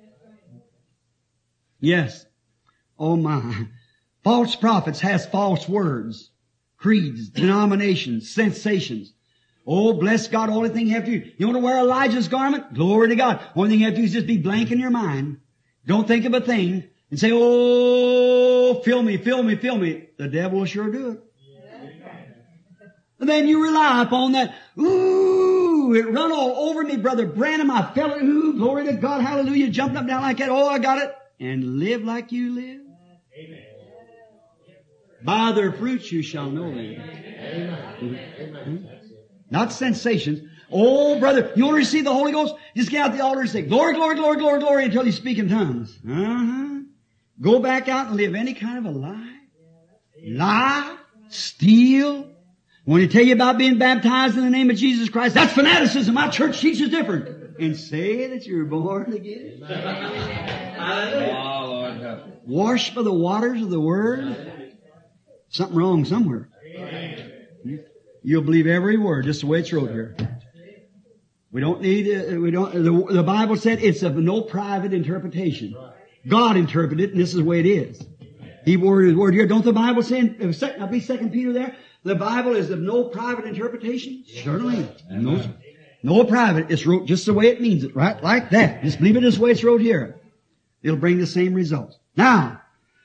Yes. Oh my. False prophets has false words, creeds, denominations, sensations. Oh, bless God, only thing you have to do. You want to wear Elijah's garment? Glory to God. Only thing you have to do is just be blank in your mind. Don't think of a thing and say, oh, fill me, fill me, fill me. The devil will sure do it. And then you rely upon that. Ooh, it run all over me, Brother Branham. I felt it. Ooh, glory to God. Hallelujah. Jumping up and down like that. Oh, I got it. And live like you live. Amen. By their fruits you shall know them. Amen. Not sensations. Oh, brother, you want to receive the Holy Ghost? Just get out the altar and say, glory, glory, glory, glory, glory, until you speak in tongues. Uh-huh. Go back out and live any kind of a lie. Lie. Steal. When they tell you about being baptized in the name of Jesus Christ, that's fanaticism. My church teaches different. And say that you're born again. Oh, Lord, help me. Washed by the waters of the Word. Something wrong somewhere. You'll believe every word, just the way it's wrote here. We don't need, uh, we don't, the, the Bible said it's of no private interpretation. God interpreted it, and this is the way it is. He worded his word here. Don't the Bible say, in, second, I believe Second Peter there, the Bible is of no private interpretation? Certainly. No, no private. It's wrote just the way it means it, right? Like that. Just believe it this way it's wrote here. It'll bring the same results. Now,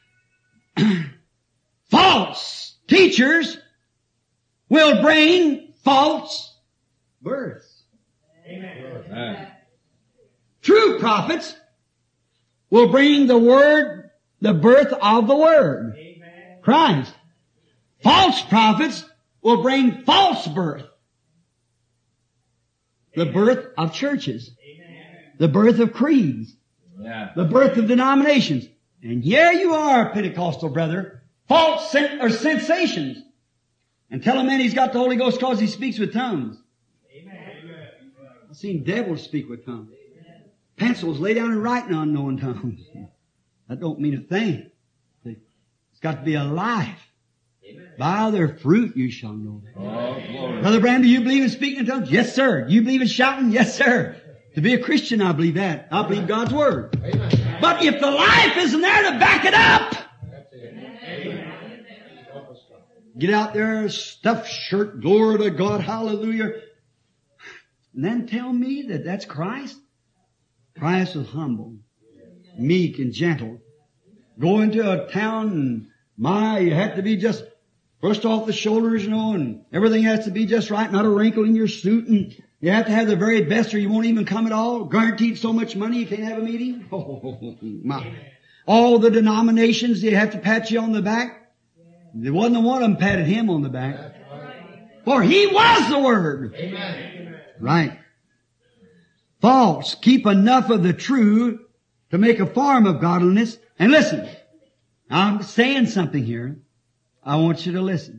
false teachers will bring false births. Amen. True prophets will bring the Word, the birth of the Word. Amen. Christ. False prophets will bring false birth. The birth of churches. Amen. The birth of creeds. Yeah. The birth of denominations. And here you are, Pentecostal brother, false sen- or sensations. And tell a man he's got the Holy Ghost because he speaks with tongues. Amen. I've seen devils speak with tongues. Amen. Pencils lay down and write in unknown tongues. That don't mean a thing. It's got to be a life. Amen. By their fruit you shall know them. Oh, glory. Brother Branham, do you believe in speaking in tongues? Yes, sir. You believe in shouting? Yes, sir. To be a Christian, I believe that. I believe God's Word. Amen. But if the life isn't there to back it up, Amen. Get out there, stuffed shirt, glory to God, hallelujah. And then tell me that that's Christ? Christ was humble, meek and gentle. Go into a town and my, you have to be just brushed off the shoulders, you know, and everything has to be just right, not a wrinkle in your suit, and you have to have the very best or you won't even come at all. Guaranteed so much money you can't have a meeting. Oh, my. All the denominations, they have to pat you on the back. There wasn't one of them patted him on the back. For he was the Word. Amen. Right. False. Keep enough of the true to make a form of godliness. And listen, I'm saying something here. I want you to listen.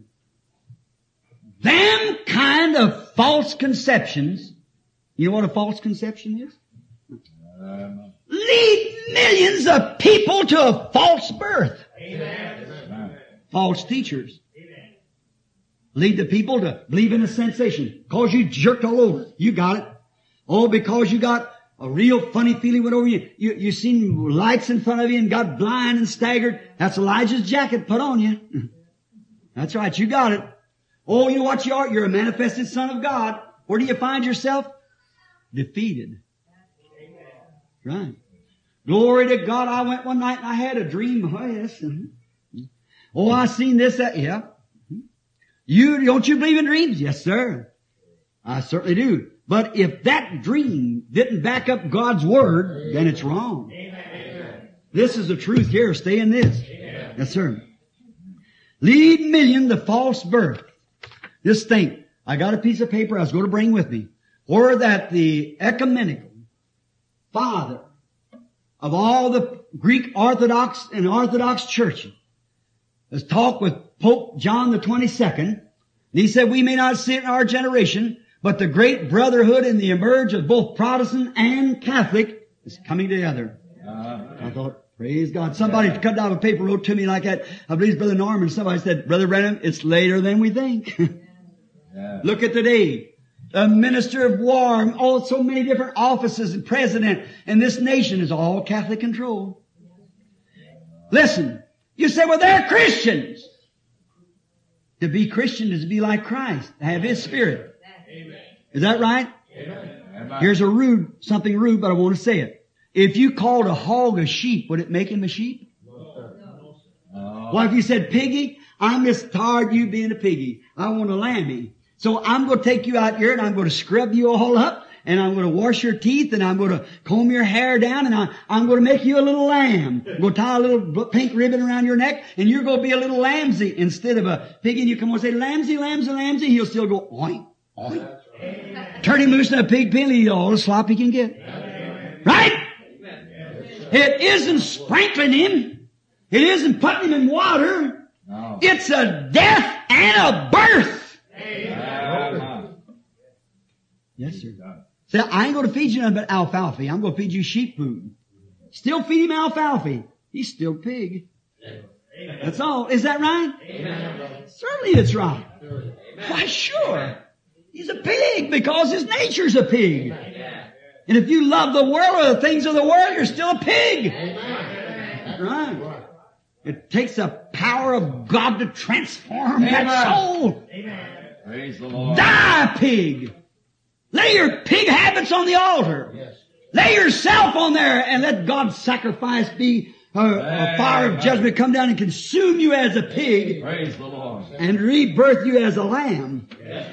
Them kind of false conceptions, you know what a false conception is? Um, Lead millions of people to a false birth. Amen. False teachers. Amen. Lead the people to believe in a sensation. Cause you jerked all over. You got it. Oh, because you got a real funny feeling went over you. You, you seen lights in front of you and got blind and staggered. That's Elijah's jacket put on you. That's right. You got it. Oh, you know what you are? You're a manifested son of God. Where do you find yourself? Defeated. Right. Glory to God. I went one night and I had a dream. Oh, yes. Oh, I seen this, that, yeah. You, don't you believe in dreams? Yes, sir. I certainly do. But if that dream didn't back up God's Word, then it's wrong. Amen. This is the truth here. Stay in this. Amen. Yes, sir. Lead million to false birth. Just think, I got a piece of paper I was going to bring with me, or that the ecumenical father of all the Greek Orthodox and Orthodox churches has talked with Pope John the twenty-second, and he said, we may not see it in our generation, but the great brotherhood and the emerge of both Protestant and Catholic is coming together. Uh, I thought, praise God. Somebody cut down a paper, wrote to me like that. I believe it's Brother Norman. Somebody said, Brother Branham, it's later than we think. yeah. Look at today. A minister of war, all so many different offices and president, and this nation is all Catholic control. Listen, you say, well, they're Christians. To be Christian is to be like Christ, to have His Spirit. Is that right? Amen. Here's a rude, something rude, but I want to say it. If you called a hog a sheep, would it make him a sheep? No. Well, if you said piggy, I'm just tired of you being a piggy. I want a lammy. So I'm going to take you out here and I'm going to scrub you all up and I'm going to wash your teeth and I'm going to comb your hair down and I, I'm going to make you a little lamb. I'm going to tie a little pink ribbon around your neck and you're going to be a little lambsy instead of a piggy. And you come and say, lambsy, lambsy, lambsy. He'll still go, oink, oink. Turn him loose in a pig pen and eat all the slop he can get. Right? It isn't sprinkling him. It isn't putting him in water. No. It's a death and a birth. Amen. Yes, sir. Say, I ain't going to feed you nothing but alfalfa. I'm going to feed you sheep food. Still feed him alfalfa. He's still pig. That's all. Is that right? Amen. Certainly it's right. Why, sure. He's a pig because his nature's a pig. And if you love the world or the things of the world, you're still a pig. Right. It takes the power of God to transform that soul. Praise the Lord. Die, pig! Lay your pig habits on the altar. Lay yourself on there and let God's sacrifice be a, a fire of judgment come down and consume you as a pig Praise the Lord. and rebirth you as a lamb.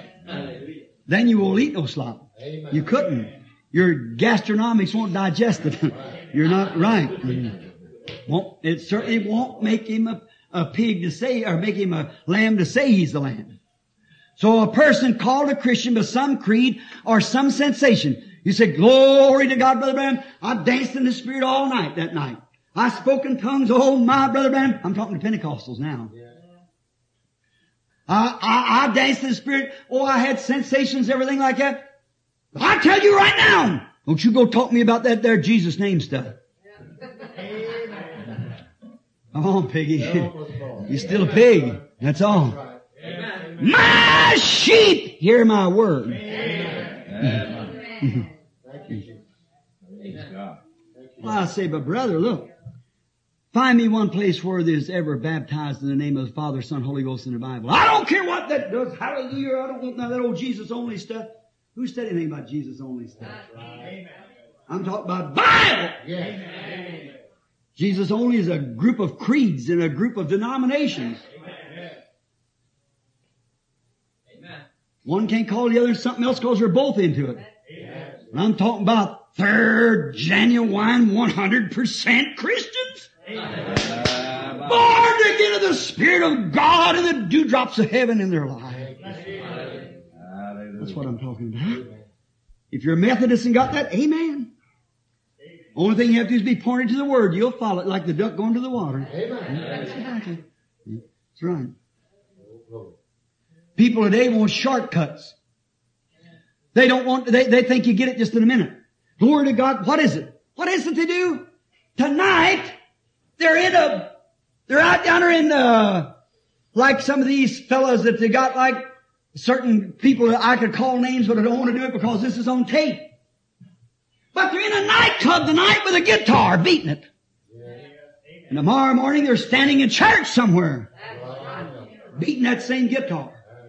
Then you won't eat no slop. You couldn't. Your gastronomics won't digest it. You're not right. Won't, it certainly won't make him a, a pig to say, or make him a lamb to say he's the lamb. So a person called a Christian by some creed or some sensation, you say, glory to God, Brother Branham. I danced in the Spirit all night that night. I spoke in tongues. Oh, my Brother Branham. I'm talking to Pentecostals now. I, I, I danced in the Spirit. Oh, I had sensations, everything like that. I tell you right now, don't you go talk to me about that there Jesus name stuff. Come on, piggy. You're still a pig. That's all. My sheep hear my word. Amen. Praise God. Well, I say, but brother, look. Find me one place where there's ever baptized in the name of the Father, Son, Holy Ghost in the Bible. I don't care what that does. Hallelujah. I don't want none of that old Jesus only stuff. Who said anything about Jesus only stuff? I'm talking about Bible. Jesus only is a group of creeds and a group of denominations. One can't call the other something else because they're both into it. And I'm talking about third, genuine, one hundred percent Christians. Amen. Born again of the Spirit of God and the dewdrops of heaven in their lives. That's what I'm talking about. If you're a Methodist and got that, amen. Only thing you have to do is be pointed to the Word. You'll follow it like the duck going to the water. Amen. That's right. People today want shortcuts. They don't want, they, they think you get it just in a minute. Glory to God. What is it? What is it to do? Tonight, they're in a, they're out down there in, uh, like some of these fellas that they got like certain people that I could call names, but I don't want to do it because this is on tape. But they're in a nightclub tonight with a guitar beating it. And tomorrow morning they're standing in church somewhere beating that same guitar.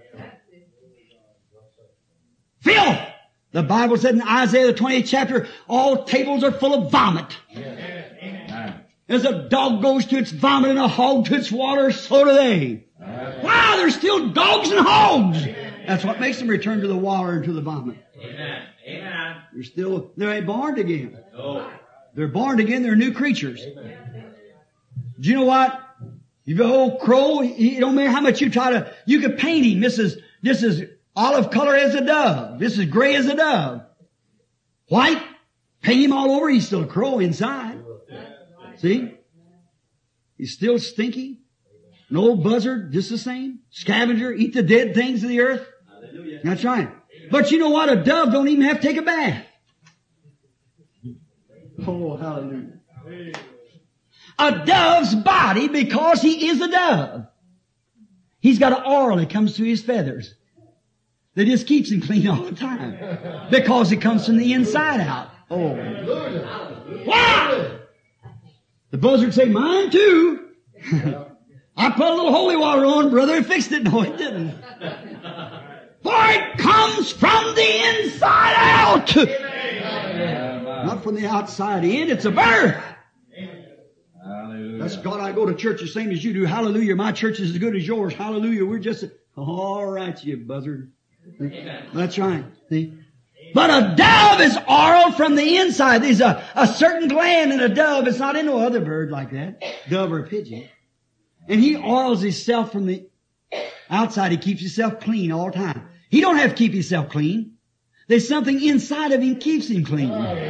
Filth! The Bible said in Isaiah the twentieth chapter, all tables are full of vomit. As a dog goes to its vomit and a hog to its water, so do they. Wow, they're still dogs and hogs. That's what makes them return to the water and to the vomit. Amen. Amen. They're still, they ain't born again. They're born again, they're new creatures. Do you know what? If the old crow, he don't matter how much you try to, you can paint him. This is, this is olive color as a dove. This is gray as a dove. White, paint him all over, he's still a crow inside. See? He's still stinky. An old buzzard, just the same. Scavenger, eat the dead things of the earth. That's right. But you know what? A dove don't even have to take a bath. Oh, hallelujah. A dove's body, because he is a dove, he's got an oil that comes through his feathers that just keeps him clean all the time, because it comes from the inside out. Oh. Wow! The buzzard say, mine too. I put a little holy water on, brother, and fixed it. No, it didn't. For it comes from the inside out. Not from the outside in. It's a birth. That's God, I go to church the same as you do. Hallelujah. My church is as good as yours. Hallelujah. We're just, a, all right, you buzzard. That's right. See? But a dove is oiled from the inside. There's a, a certain gland in a dove. It's not in no other bird like that. Dove or a pigeon. And he oils himself from the outside. He keeps himself clean all the time. He don't have to keep himself clean. There's something inside of him keeps him clean.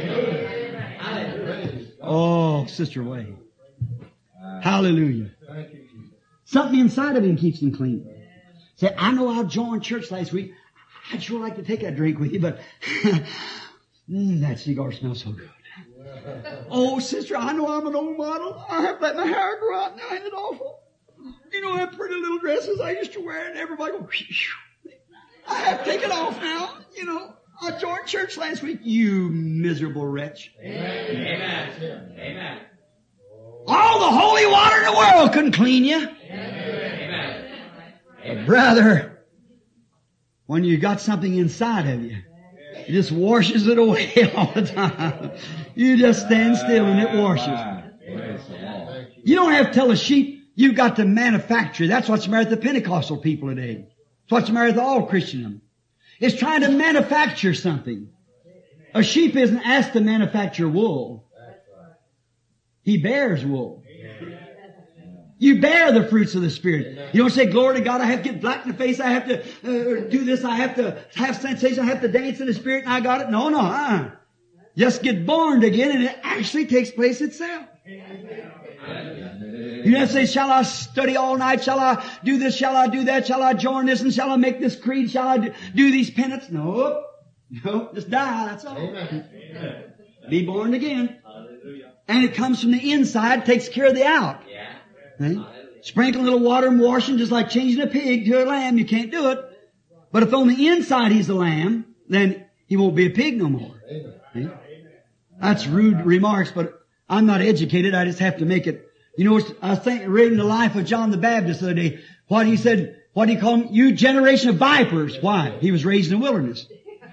Oh, Sister Way. Hallelujah. Something inside of him keeps him clean. Say, I know I joined church last week. I'd sure like to take that drink with you, but mm, that cigar smells so good. Oh, sister, I know I'm an old model. I have let my hair grow out now. Ain't it awful? You know that pretty little dresses I used to wear, and everybody go, I have to take it off now. You know, I joined church last week. You miserable wretch. Amen. Amen. All the holy water in the world couldn't clean you. Amen. But brother, when you got something inside of you, it just washes it away all the time. You just stand still and it washes. You don't have to tell a sheep you've got to manufacture. That's what's the matter with the Pentecostal people today. That's what's the matter with all Christendom. It's trying to manufacture something. A sheep isn't asked to manufacture wool. He bears wool. You bear the fruits of the Spirit. You don't say, glory to God, I have to get black in the face, I have to uh, do this, I have to have sensation, I have to dance in the Spirit, and I got it. No, no, uh-uh. Just get born again, and it actually takes place itself. You don't say, shall I study all night? Shall I do this? Shall I do that? Shall I join this? And shall I make this creed? Shall I do, do these penance? No. No. Just die. That's all. Amen. Be born again. Hallelujah. And it comes from the inside, takes care of the out. Yeah. Right? Sprinkle a little water and wash him, just like changing a pig to a lamb. You can't do it. But if on the inside he's a lamb, then he won't be a pig no more. Right? That's rude remarks, but I'm not educated. I just have to make it. You know, I was thinking, reading the life of John the Baptist the other day. What he said, what he called him, you generation of vipers. Why? He was raised in the wilderness.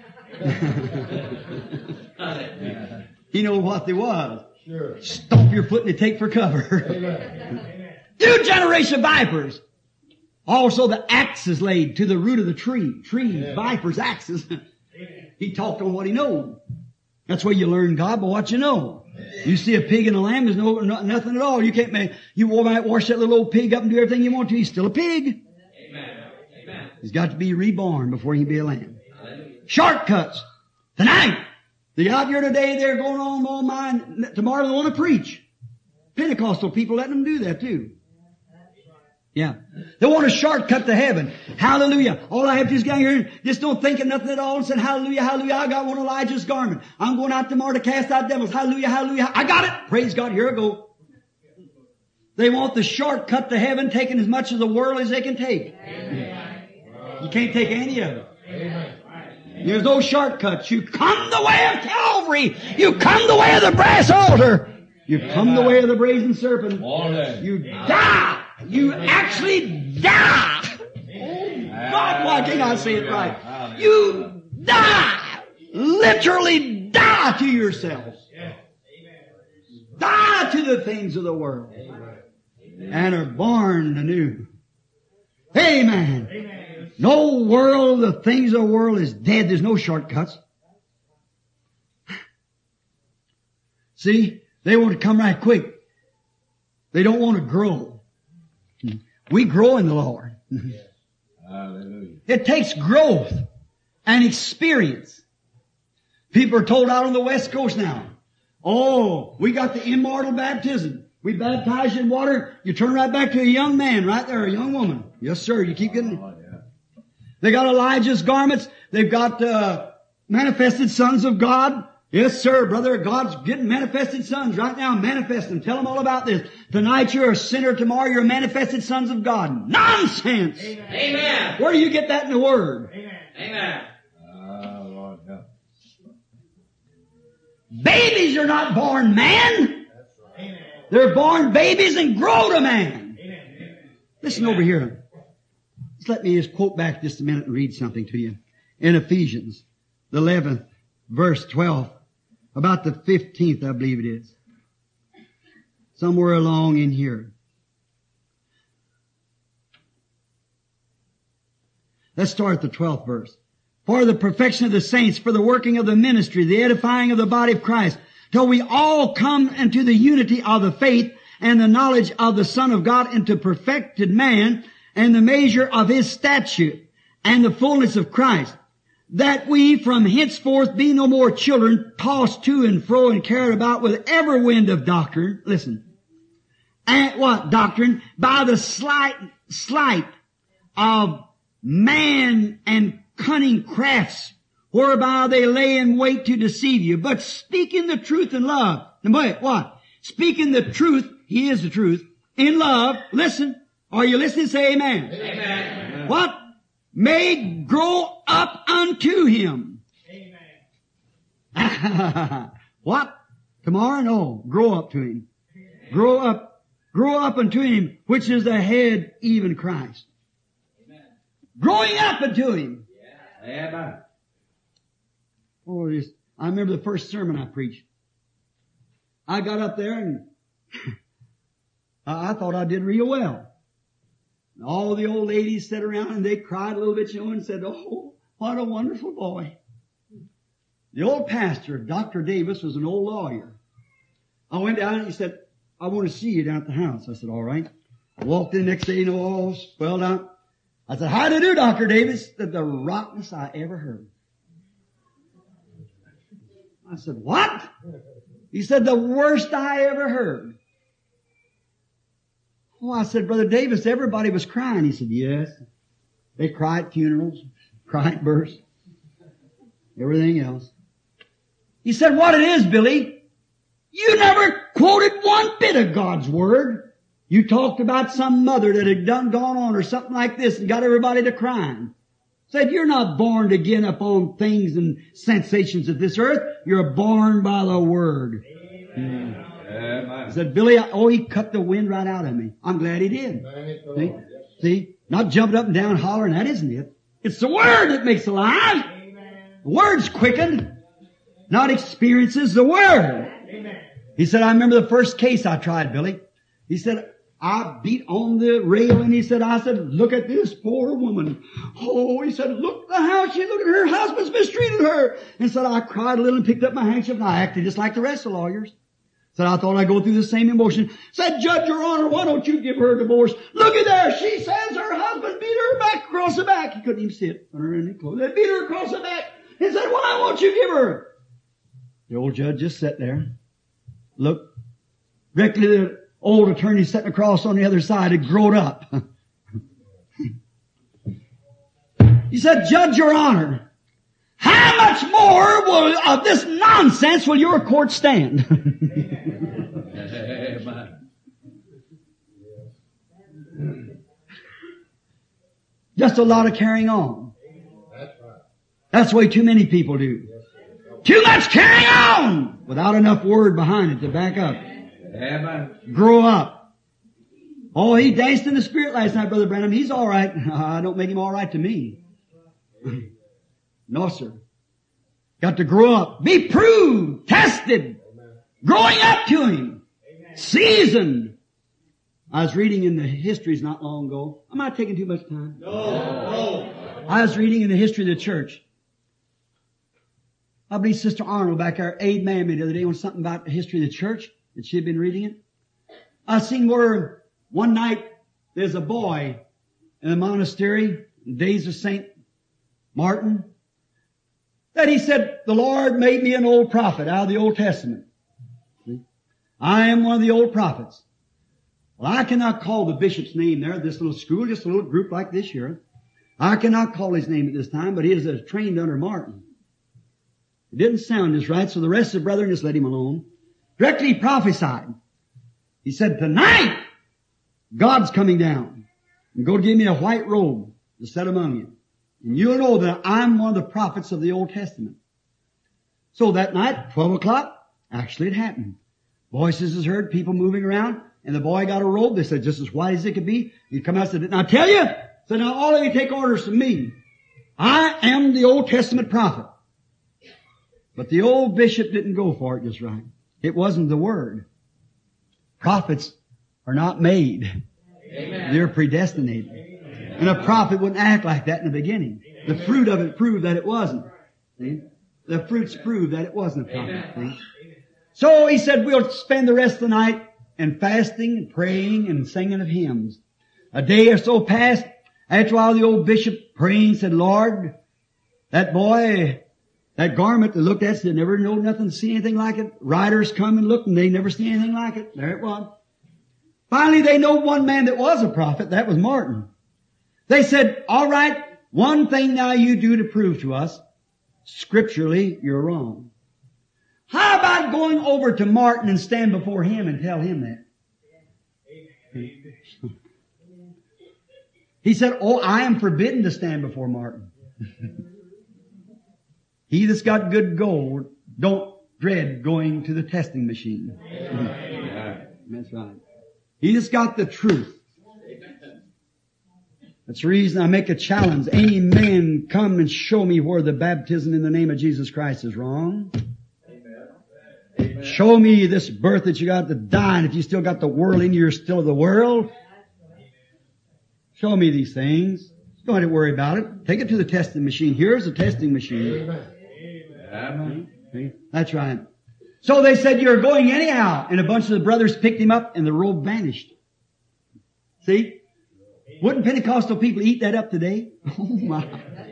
You know what they was. Sure. Stomp your foot and they take for cover. Amen. You generation of vipers. Also the axe is laid to the root of the tree. Trees, yeah. Vipers, axes. He talked on what he knows. That's where you learn God by what you know. You see a pig and a lamb, there's no, no nothing at all. You can't make, you might wash that little old pig up and do everything you want to. He's still a pig. Amen. Amen. He's got to be reborn before he can be a lamb. Hallelujah. Shortcuts. Tonight. They're out here today, they're going on all mine. Tomorrow they want to preach. Pentecostal people letting them do that too. Yeah. They want a shortcut to heaven. Hallelujah. All I have to do is get here and just don't think of nothing at all and say, hallelujah, hallelujah, I got one of Elijah's garment. I'm going out tomorrow to cast out devils. Hallelujah, hallelujah. I got it. Praise God. Here I go. They want the shortcut to heaven, taking as much of the world as they can take. Amen. You can't take any of it. Amen. There's no shortcuts. You come the way of Calvary. You come the way of the brass altar. You come the way of the brazen serpent. You die. You actually die. Oh God, why can't I say it right? You die. Literally die to yourself. Die to the things of the world. And are born anew. Amen. No world, the things of the world is dead. There's no shortcuts. See, they want to come right quick. They don't want to grow. We grow in the Lord. Hallelujah. It takes growth and experience. People are told out on the West Coast now, oh, we got the immortal baptism. We baptize you in water, you turn right back to a young man right there, a young woman. Yes, sir, you keep getting Oh, yeah. They got Elijah's garments. They've got uh, manifested sons of God. Yes, sir, brother. God's getting manifested sons right now. Manifest them. Tell them all about this. Tonight you're a sinner. Tomorrow you're manifested sons of God. Nonsense! Amen. Where do you get that in the Word? Amen. Ah, Lord help. Babies are not born man. They're born babies and grow to man. Listen over here. Just let me just quote back just a minute and read something to you. In Ephesians, the eleventh, verse twelve, about the fifteenth, I believe it is. Somewhere along in here. Let's start at the twelfth verse. For the perfection of the saints, for the working of the ministry, the edifying of the body of Christ, till we all come into the unity of the faith and the knowledge of the Son of God, into perfected man, and the measure of His stature, and the fullness of Christ, that we from henceforth be no more children, tossed to and fro and carried about with every wind of doctrine. Listen. And what doctrine? By the slight, sleight of man and cunning crafts, whereby they lay in wait to deceive you, but speaking the truth in love. And wait, what? Speaking the truth, He is the truth, in love. Listen. Are you listening? Say amen. Amen. What? May grow up unto Him. Amen. What? Tomorrow? No. Grow up to Him. Amen. Grow up. Grow up unto Him, which is the head, even Christ. Amen. Growing up unto Him. Yeah. Amen. Oh, this, I remember the first sermon I preached. I got up there and I thought I did real well. And all the old ladies sat around and they cried a little bit, you know, and said, oh, what a wonderful boy. The old pastor, Doctor Davis, was an old lawyer. I went down and he said, I want to see you down at the house. I said, all right. I walked in the next day, you know, all swelled out. I said, how do you do, Doctor Davis? The, the rottenest I ever heard. I said, what? He said, the worst I ever heard. Oh, I said, Brother Davis, everybody was crying. He said, yes. They cry at funerals, cry at births, everything else. He said, what it is, Billy, you never quoted one bit of God's Word. You talked about some mother that had done gone on or something like this and got everybody to crying. Said, you're not born again upon things and sensations of this earth. You're born by the Word. Amen. Amen. He said, Billy, oh, he cut the wind right out of me. I'm glad he did. See? See? Not jumping up and down hollering. That isn't it. It's the Word that makes alive. The Word's quickened. Not experiences, the Word. He said, I remember the first case I tried, Billy. He said, I beat on the rail and he said, I said, look at this poor woman. Oh, he said, look at how she looked at her husband's mistreated her. And said, I cried a little and picked up my handkerchief and I acted just like the rest of the lawyers. Said, I thought I'd go through the same emotion. Said, Judge, Your Honor, why don't you give her a divorce? Look at there. She says her husband beat her back across the back. He couldn't even see it. Put her in the clothes. They beat her across the back. He said, why won't you give her? The old judge just sat there. Look. Directly the old attorney sitting across on the other side had grown up. He said, Judge, Your Honor, how much more will, of this nonsense will your court stand? Just a lot of carrying on. That's the way too many people do. Too much carrying on without enough word behind it to back up. Grow up. Oh, he danced in the Spirit last night, Brother Branham. He's all right. I don't make him all right to me. No, sir. Got to grow up. Be proved, tested, growing up to Him, seasoned. I was reading in the histories not long ago. Am I taking too much time? No. No. I was reading in the history of the church. I believe Sister Arnold back there, aid man me the other day on something about the history of the church, that she had been reading it. I seen where one night there's a boy in the monastery, in the days of Saint Martin, that he said, the Lord made me an old prophet out of the Old Testament. I am one of the old prophets. Well, I cannot call the bishop's name there, this little school, just a little group like this here. I cannot call his name at this time, but he is uh, trained under Martin. It didn't sound just right, so the rest of the brethren just let him alone. Directly he prophesied. He said, tonight, God's coming down and go give me a white robe to set among you. And you'll know that I'm one of the prophets of the Old Testament. So that night, twelve o'clock, actually it happened. Voices is heard, people moving around, and the boy got a robe. They said, just as white as it could be. He come out and said, didn't I tell you? So now all of you take orders from me. I am the Old Testament prophet. But the old bishop didn't go for it just right. It wasn't the word. Prophets are not made. Amen. They're predestinated. Amen. And a prophet wouldn't act like that in the beginning. Amen. The fruit of it proved that it wasn't. See? The fruits proved that it wasn't a prophet. See? So he said, we'll spend the rest of the night in fasting and praying and singing of hymns. A day or so passed. After a while, the old bishop praying said, Lord, that boy, that garment they looked at, they never know nothing, see anything like it. Riders come and look and they never see anything like it. There it was. Finally, they know one man that was a prophet. That was Martin. They said, all right, one thing now you do to prove to us, scripturally, you're wrong. How about going over to Martin and stand before him and tell him that? He said, oh, I am forbidden to stand before Martin. He that's got good gold don't dread going to the testing machine. That's right. He that's got the truth. That's the reason I make a challenge. Any man come and show me where the baptism in the name of Jesus Christ is wrong. Amen. Show me this birth that you got to die, and if you still got the world in you, you're still of the world. Show me these things. Don't have to worry about it. Take it to the testing machine. Here's the testing machine. Amen. Amen. See? That's right. So they said, you're going anyhow. And a bunch of the brothers picked him up and the robe vanished. See? Wouldn't Pentecostal people eat that up today? Oh my.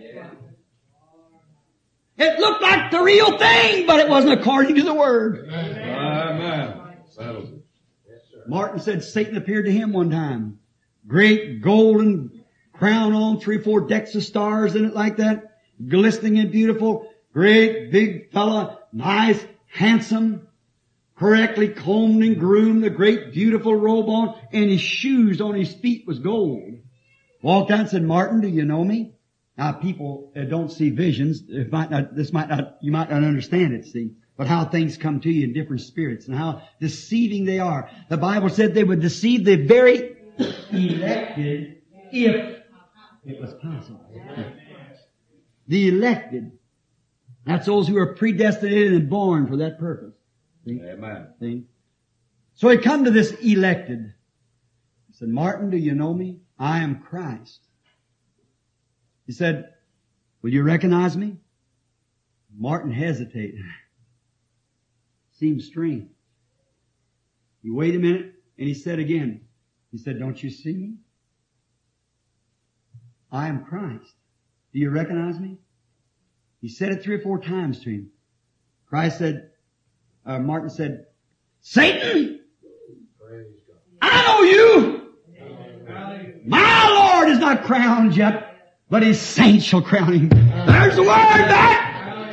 It looked like the real thing, but it wasn't according to the Word. Amen. Martin said Satan appeared to him one time. Great golden crown on, three or four decks of stars in it like that. Glistening and beautiful. Great big fella, nice, handsome, correctly combed and groomed, a great beautiful robe on, and his shoes on his feet was gold. Walked out and said, Martin, do you know me? Now people uh, don't see visions. It might not, this might not, you might not understand it, see. But how things come to you in different spirits and how deceiving they are. The Bible said they would deceive the very elected if it was possible. The elected. That's those who are predestinated and born for that purpose. See? Amen. See? So he come to this elected. He said, Martin, do you know me? I am Christ. He said, will you recognize me? Martin hesitated. Seemed strange. He waited a minute and he said again, he said, don't you see me? I am Christ. Do you recognize me? He said it three or four times to him. Christ said, uh, Martin said, Satan, I know you. My Lord is not crowned yet, but his saints shall crown him. There's the word back.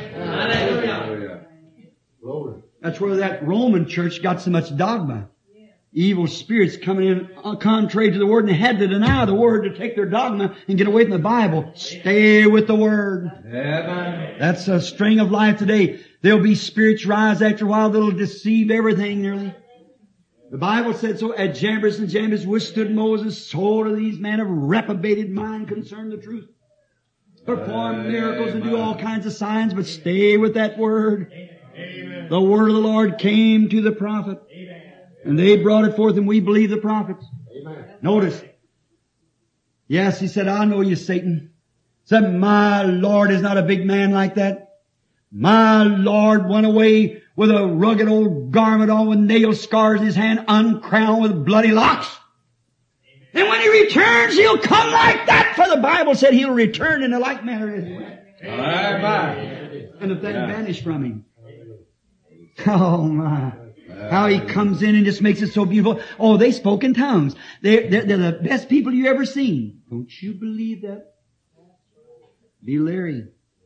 That's where that Roman church got so much dogma. Evil spirits coming in contrary to the Word, and they had to deny the Word to take their dogma and get away from the Bible. Stay with the Word. Amen. That's a string of life today. There'll be spirits rise after a while that'll deceive everything nearly. The Bible said so. At Jambres and Jambres withstood Moses, so do these men of reprobated mind concern the truth. Perform miracles and do all kinds of signs, but stay with that Word. Amen. The Word of the Lord came to the prophet. Amen. And they brought it forth, and we believe the prophets. Amen. Notice. Yes, he said, I know you, Satan. Said, my Lord is not a big man like that. My Lord went away with a rugged old garment on with nail scars in his hand, uncrowned with bloody locks. Amen. And when He returns, He'll come like that, for the Bible said He'll return in a like manner as He went. Amen. And the thing Yeah. vanished from Him. Oh my. How He comes in and just makes it so beautiful. Oh, they spoke in tongues. They're, they're, they're the best people you ever seen. Don't you believe that? Be leery.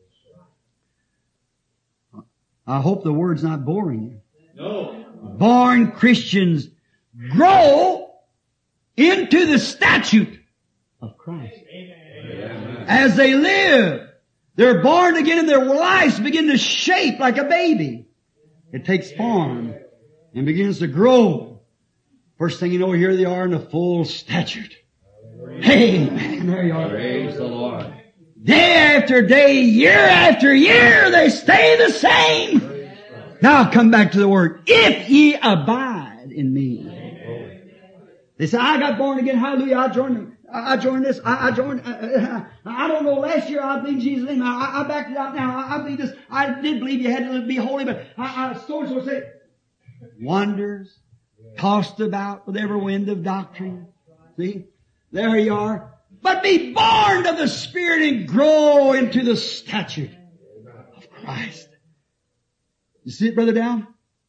I hope the word's not boring you. No. Born Christians grow into the statute of Christ. Amen. As they live, they're born again and their lives begin to shape like a baby. It takes form and begins to grow. First thing you know, here they are in the full statute. Hey, man, there you are. Praise the Lord. Day after day, year after year, they stay the same. Now come back to the word. If ye abide in me. They say, I got born again. Hallelujah. I joined, I joined this. I, I joined, uh, I don't know, last year I believed Jesus' name. I, I backed it out now. I, I believe this. I did believe you had to be holy, but I, I so and so say, wonders, tossed about with every wind of doctrine. See? There you are. But be born of the Spirit and grow into the statute of Christ. You see it, Brother Down?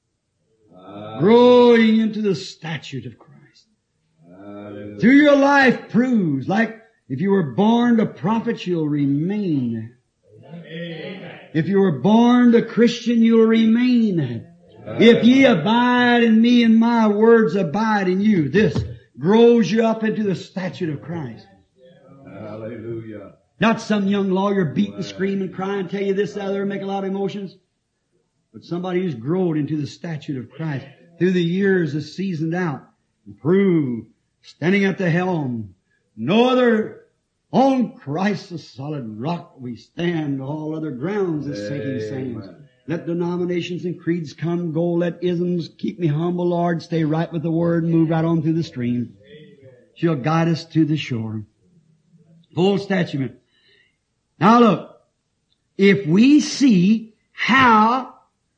Uh, Growing into the statute of Christ. hallelujah. Through your life proves, like if you were born a prophet, you'll remain that. If you were born a Christian, you'll remain that. If ye abide in me and my words abide in you, this grows you up into the statute of Christ. Hallelujah. Not some young lawyer beating, screaming, crying, tell you this, that, other, make a lot of emotions. But somebody who's grown into the statute of Christ. Through the years is seasoned out, improved, standing at the helm. No other, on Christ the solid rock we stand, all other grounds is sinking sands. Amen. Let denominations and creeds come, go, let isms keep me humble, Lord, stay right with the Word, move right on through the stream. She'll guide us to the shore. Full statute. Now look, if we see how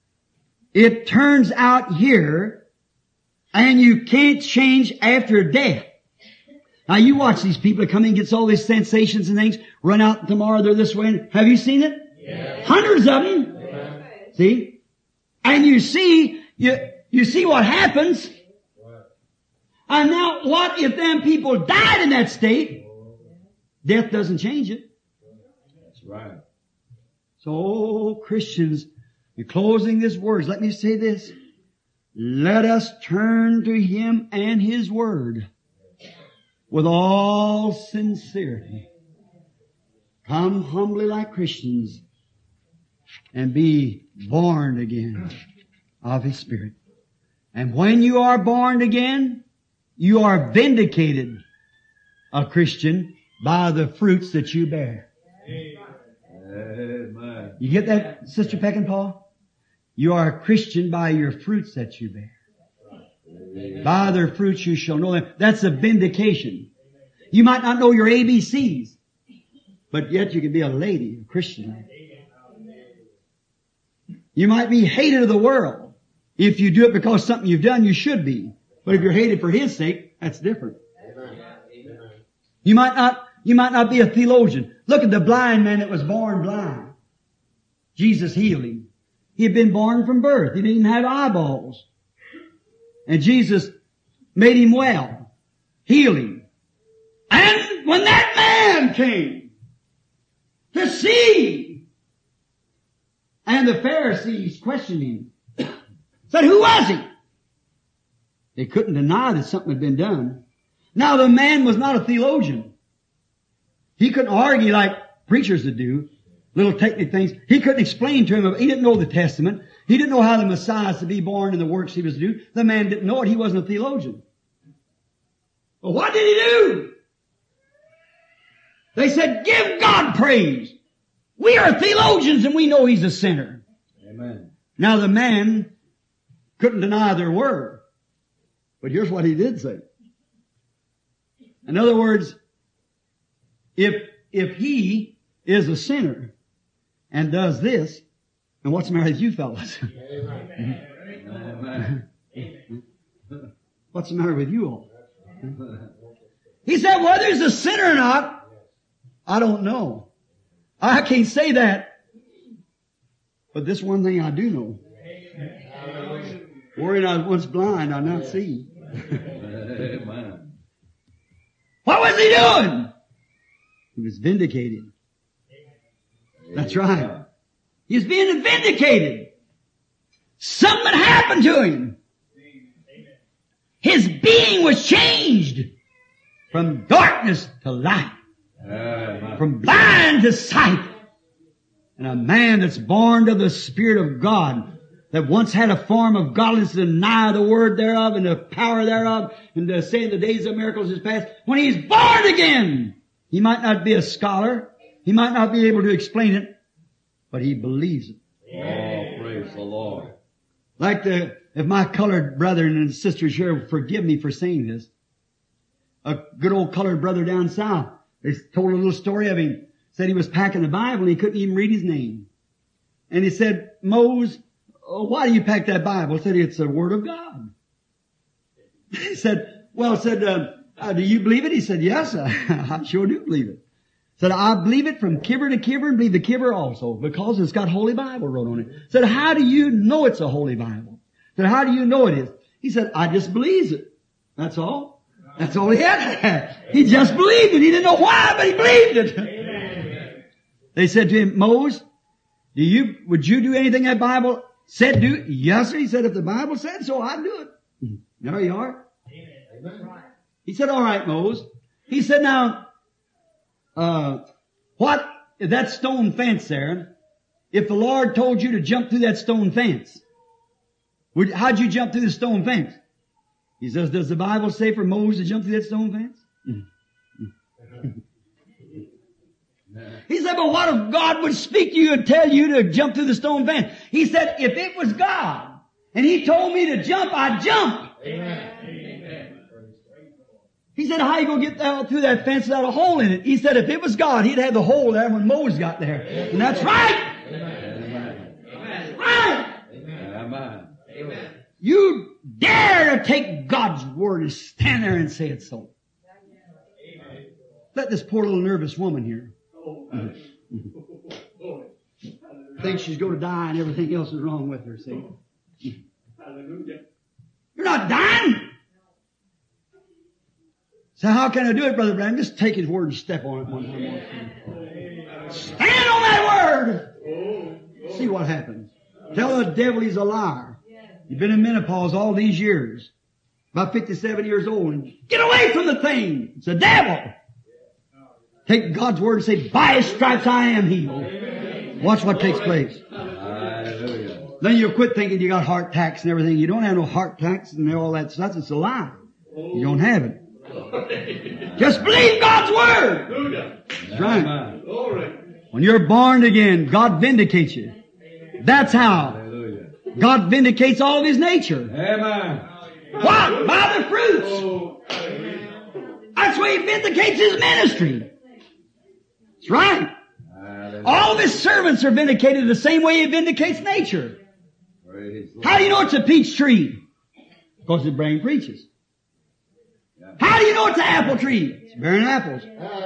it turns out here, and you can't change after death. Now you watch these people that come in and gets all these sensations and things, run out tomorrow, they're this way. Have you seen it? Yes. Hundreds of them. Yes. See? And you see, you, you see what happens. And now what if them people died in that state? Death doesn't change it. That's right. So, Christians, in closing these words, let me say this. Let us turn to Him and His Word with all sincerity. Come humbly like Christians and be born again of His Spirit. And when you are born again, you are vindicated a Christian by the fruits that you bear. Amen. You get that, Sister Peckinpah? You are a Christian by your fruits that you bear. By their fruits you shall know them. That's a vindication. You might not know your A B Cs, but yet you can be a lady, a Christian lady. You might be hated of the world. If you do it because something you've done, you should be. But if you're hated for His sake, that's different. You might not, you might not be a theologian. Look at the blind man that was born blind. Jesus healed him. He had been born from birth. He didn't even have eyeballs. And Jesus made him well. Healed him. And when that man came to see, and the Pharisees questioned him, said, who was he? They couldn't deny that something had been done. Now the man was not a theologian. He couldn't argue like preachers would do, little technical things. He couldn't explain to him. He didn't know the Testament. He didn't know how the Messiah is to be born and the works He was to do. The man didn't know it. He wasn't a theologian. Well, what did he do? They said, give God praise. We are theologians and we know He's a sinner. Amen. Now the man couldn't deny their word. But here's what he did say. In other words, if, if he is a sinner and does this, and what's the matter with you fellas? Amen. What's the matter with you all? He said, whether he's a sinner or not, I don't know. I can't say that. But this one thing I do know. Wherein I was once blind, I now see. Amen. What was he doing? He was vindicated. That's right. He was being vindicated. Something happened to him. His being was changed from darkness to light, Amen. from blind to sight. And a man that's born of the Spirit of God, that once had a form of godliness to deny the word thereof and the power thereof, and to say the days of miracles is past, when he's born again, he might not be a scholar, he might not be able to explain it, but he believes it. Oh, praise the Lord. Like the, if my colored brethren and sisters here forgive me for saying this, a good old colored brother down south, they told a little story of him, said he was packing the Bible and he couldn't even read his name. And he said, Mose, oh, why do you pack that Bible? I said, it's the Word of God. He said, well, said, uh, uh, do you believe it? He said, yes, I, I sure do believe it. Said, I believe it from kiver to kiver and believe the kiver also because it's got Holy Bible wrote on it. Said, how do you know it's a Holy Bible? Said, how do you know it is? He said, I just believes it. That's all. That's all he had. He just believed it. He didn't know why, but he believed it. They said to him, Mose, do you, would you do anything that Bible said do? Yes, sir. He said, if the Bible said so, I'd do it. There you are. He said, all right, Mose. He said, now, uh, what, that stone fence there, if the Lord told you to jump through that stone fence, would, how'd you jump through the stone fence? He says, does the Bible say for Moses to jump through that stone fence? He said, but what if God would speak to you and tell you to jump through the stone fence? He said, if it was God and He told me to jump, I'd jump. Amen. He said, how are you going to get out through that fence without a hole in it? He said, if it was God, He'd have the hole there when Moses got there. And that's right. Amen. That's right. Amen. Amen. You dare to take God's word and stand there and say it's so. Let this poor little nervous woman here thinks she's going to die and everything else is wrong with her. See? You're not dying. So how can I do it, Brother Branham? Just take His word and step on it one time. Stand on that word. See what happens. Tell the devil he's a liar. You've been in menopause all these years. About fifty-seven years old. And get away from the thing. It's a devil. Take God's word and say, by His stripes I am healed. Watch what takes place. Hallelujah. Then you'll quit thinking you got heart attacks and everything. You don't have no heart attacks and all that stuff. It's a lie. You don't have it. Just believe God's word. That's right. When you're born again, God vindicates you. That's how. Hallelujah. God vindicates all of His nature. Amen. What? By the fruits. That's why He vindicates His ministry. That's right. Hallelujah. All of His servants are vindicated the same way He vindicates nature. Praise the How do you know it's a peach tree? Because the brain preaches. How do you know it's an apple tree? It's bearing apples.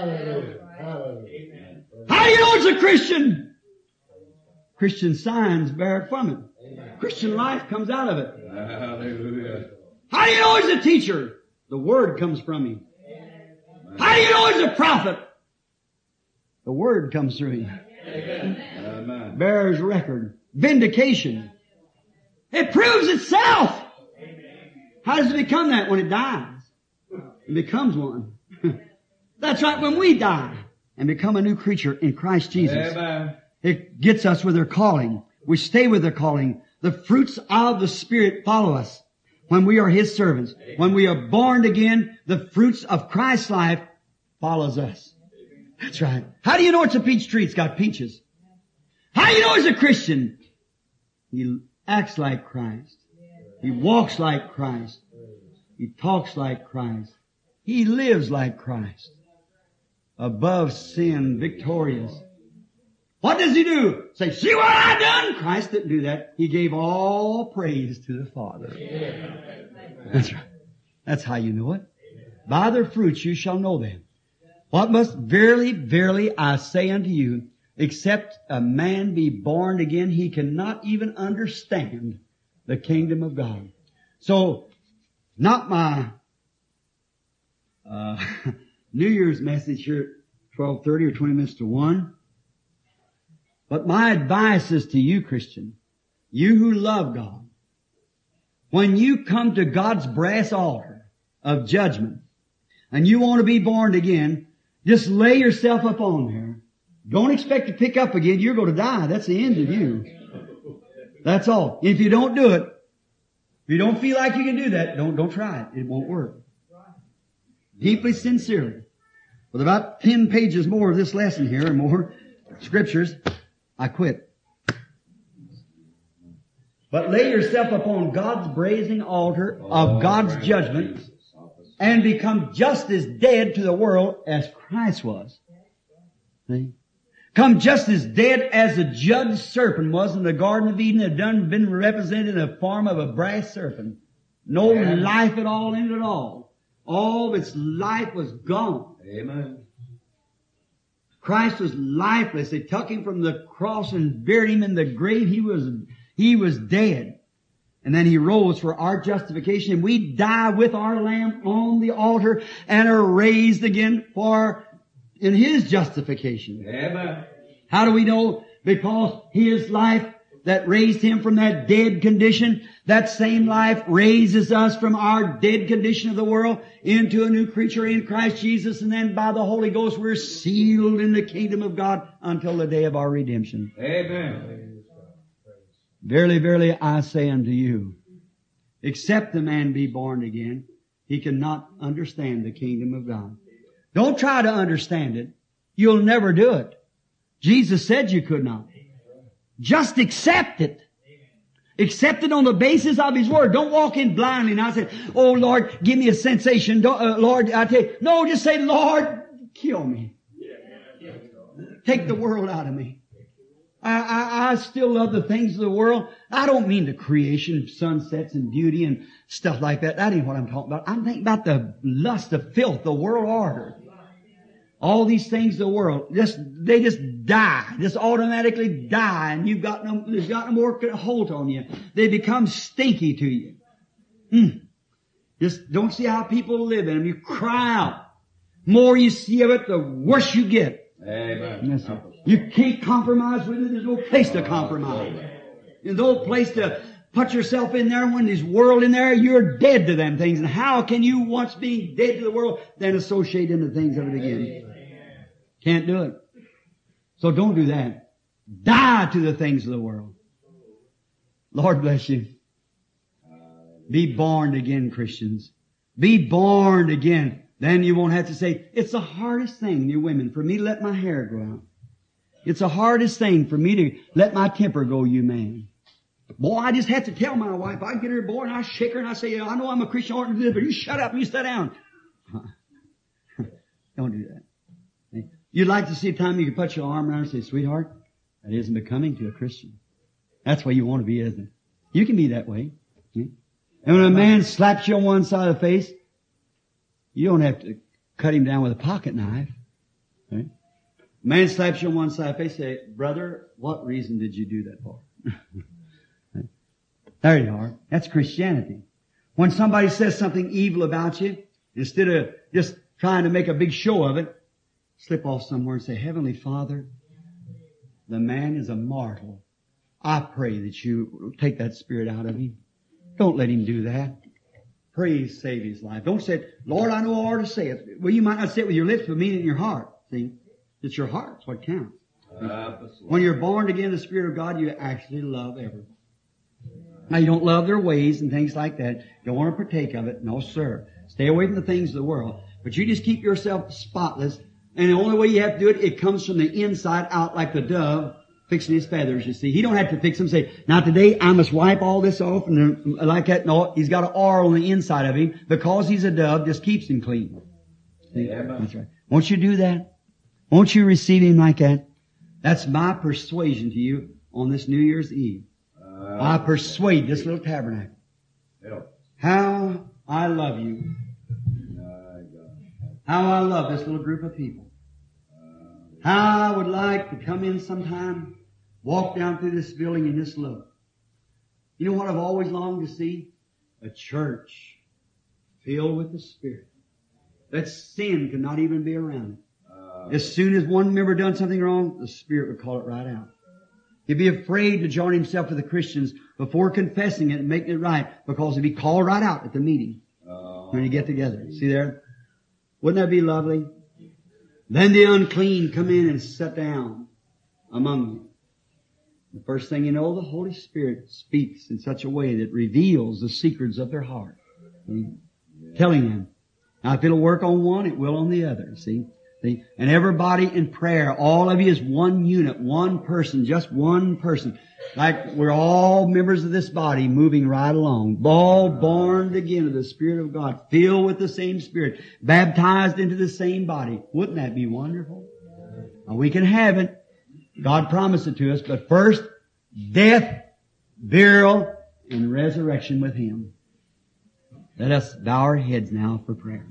How do you know it's a Christian? Christian signs bear from it. Christian life comes out of it. Hallelujah. How do you know he's a teacher? The Word comes from him. How do you know he's a prophet? The Word comes through him. Amen. Bears record. Vindication. It proves itself. How does it become that? When it dies. It becomes one. That's right, when we die and become a new creature in Christ Jesus. Amen. It gets us with their calling. We stay with their calling. The fruits of the Spirit follow us when we are His servants. When we are born again, the fruits of Christ's life follows us. That's right. How do you know it's a peach tree? It's got peaches. How do you know he's a Christian? He acts like Christ. He walks like Christ. He talks like Christ. He lives like Christ. Above sin, victorious. What does He do? Say, see what I done? Christ didn't do that. He gave all praise to the Father. That's right. That's how you know it. By their fruits you shall know them. What must, verily, verily, I say unto you, except a man be born again, he cannot even understand the kingdom of God. So, not my uh, New Year's message here at twelve thirty or twenty minutes to one, but my advice is to you, Christian, you who love God, when you come to God's brass altar of judgment, and you want to be born again, just lay yourself up on there. Don't expect to pick up again. You're going to die. That's the end of you. That's all. If you don't do it, if you don't feel like you can do that, don't, don't try it. It won't work. Deeply sincerely. With about ten pages more of this lesson here and more scriptures, I quit. But lay yourself upon God's brazen altar of God's judgment and become just as dead to the world as Christ was. See? Come just as dead as the judged serpent was in the Garden of Eden, had done been represented in the form of a brass serpent. No Amen. life at all in it at all. All of its life was gone. Amen. Christ was lifeless. They took him from the cross and buried him in the grave. He was, he was dead. And then he rose for our justification, and we die with our Lamb on the altar and are raised again for in his justification. Amen. How do we know? Because his life that raised him from that dead condition, that same life raises us from our dead condition of the world into a new creature in Christ Jesus, and then by the Holy Ghost we're sealed in the kingdom of God until the day of our redemption. Amen. Verily, verily, I say unto you, except the man be born again, he cannot understand the kingdom of God. Don't try to understand it. You'll never do it. Jesus said you could not. Just accept it. Accept it on the basis of His Word. Don't walk in blindly. And I say, oh Lord, give me a sensation. Don't, uh, Lord, I tell you, no, just say, Lord, kill me. Take the world out of me. I, I, I still love the things of the world. I don't mean the creation, sunsets and beauty and stuff like that. That ain't what I'm talking about. I'm thinking about the lust of filth, the world order. All these things of the world, just, they just die. Just automatically die, and you've got no, there's got no more hold on you. They become stinky to you. Mm. Just don't see how people live in them. You cry out. More you see of it, the worse you get. Amen. Yes, sir. You can't compromise with it. There's no place to compromise. There's no place to put yourself in there. When there's world in there, you're dead to them things. And how can you, once being dead to the world, then associate into things of it again? Can't do it. So don't do that. Die to the things of the world. Lord bless you. Be born again, Christians. Be born again. Then you won't have to say, it's the hardest thing, you women, for me to let my hair grow out. It's the hardest thing for me to let my temper go, you man. Boy, I just have to tell my wife. I get her bored and I shake her and I say, I know I'm a Christian, I ought to do this, but you shut up and you sit down. Don't do that. You'd like to see a time you can put your arm around her and say, sweetheart, that isn't becoming to a Christian. That's where you want to be, isn't it? You can be that way. And when a man slaps you on one side of the face, you don't have to cut him down with a pocket knife. Right? A man slaps you on one side of the face, say, brother, what reason did you do that for? There you are. That's Christianity. When somebody says something evil about you, instead of just trying to make a big show of it, slip off somewhere and say, Heavenly Father, the man is a mortal. I pray that you take that spirit out of him. Don't let him do that. Pray save his life. Don't say, Lord, I know I ought to say it. Well, you might not say it with your lips, but mean it in your heart. See? It's your heart. That's what counts. Uh, When you're born again in the Spirit of God, you actually love everyone. Now, you don't love their ways and things like that. You don't want to partake of it. No, sir. Stay away from the things of the world. But you just keep yourself spotless. And the only way you have to do it, it comes from the inside out like the dove fixing his feathers, you see. He don't have to fix them and say, now today I must wipe all this off and like that. No, he's got an oil on the inside of him because he's a dove, just keeps him clean. See? Yeah, That's right. Won't you do that? Won't you receive him like that? That's my persuasion to you on this New Year's Eve. Uh, I persuade this little tabernacle. help. How I love you. My God. How I love this little group of people. How I would like to come in sometime, walk down through this building and just look. You know what I've always longed to see? A church filled with the Spirit. That sin could not even be around it. As soon as one member done something wrong, the Spirit would call it right out. He'd be afraid to join himself with the Christians before confessing it and making it right, because he'd be called right out at the meeting when you get together. See there? Wouldn't that be lovely? Then the unclean come in and sit down among them. The first thing you know, the Holy Spirit speaks in such a way that reveals the secrets of their heart. See? Telling them. Now if it'll work on one, it will on the other. See? See? And everybody in prayer, all of you is one unit, one person, just one person. Like we're all members of this body moving right along. All born again of the Spirit of God, filled with the same Spirit, baptized into the same body. Wouldn't that be wonderful? Now we can have it. God promised it to us, but first, death, burial, and resurrection with Him. Let us bow our heads now for prayer.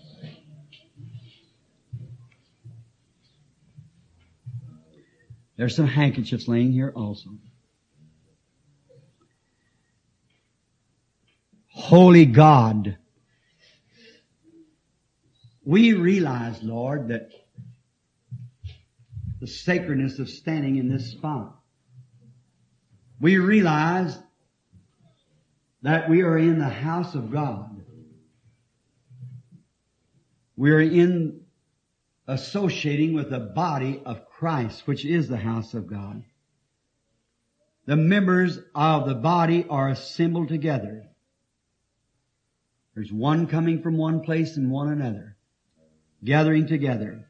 There's some handkerchiefs laying here also. Holy God, we realize, Lord, that the sacredness of standing in this spot. We realize that we are in the house of God. We are in associating with the body of Christ, which is the house of God. The members of the body are assembled together. There's one coming from one place and one another, gathering together.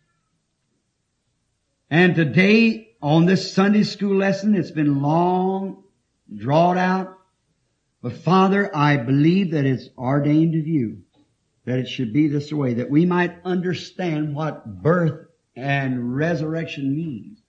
And today, on this Sunday school lesson, it's been long, drawn out. But Father, I believe that it's ordained of you that it should be this way, that we might understand what birth and resurrection means.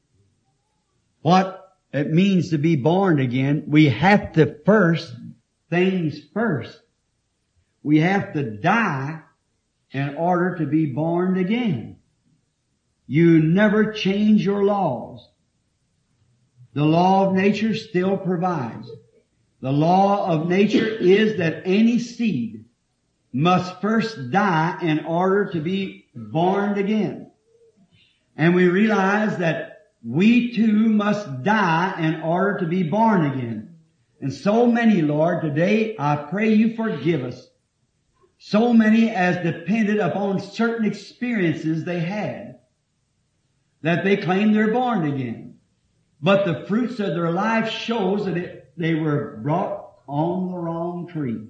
What it means to be born again. We have to first, things first. We have to die in order to be born again. You never change your laws. The law of nature still provides. The law of nature is that any seed must first die in order to be born again. And we realize that we too must die in order to be born again. And so many, Lord, today I pray you forgive us. So many as depended upon certain experiences they had, that they claim they're born again. But the fruits of their life shows that it, they were brought on the wrong tree.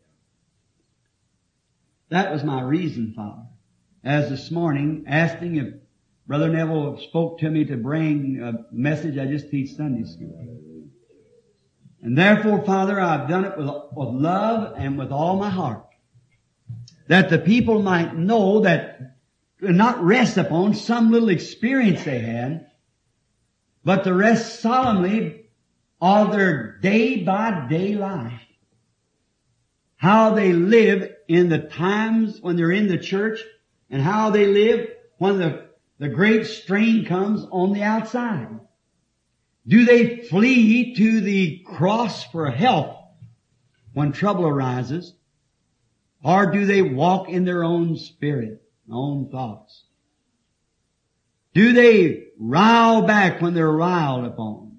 That was my reason, Father. As this morning, asking if Brother Neville spoke to me to bring a message I just teach Sunday school. And therefore, Father, I've done it with, with love and with all my heart. That the people might know that not rest upon some little experience they had, but to rest solemnly of their day-by-day life. How they live in the times when they're in the church, and how they live when the, the great strain comes on the outside. Do they flee to the cross for help when trouble arises? Or do they walk in their own spirit, own thoughts? Do they rile back when they're riled upon?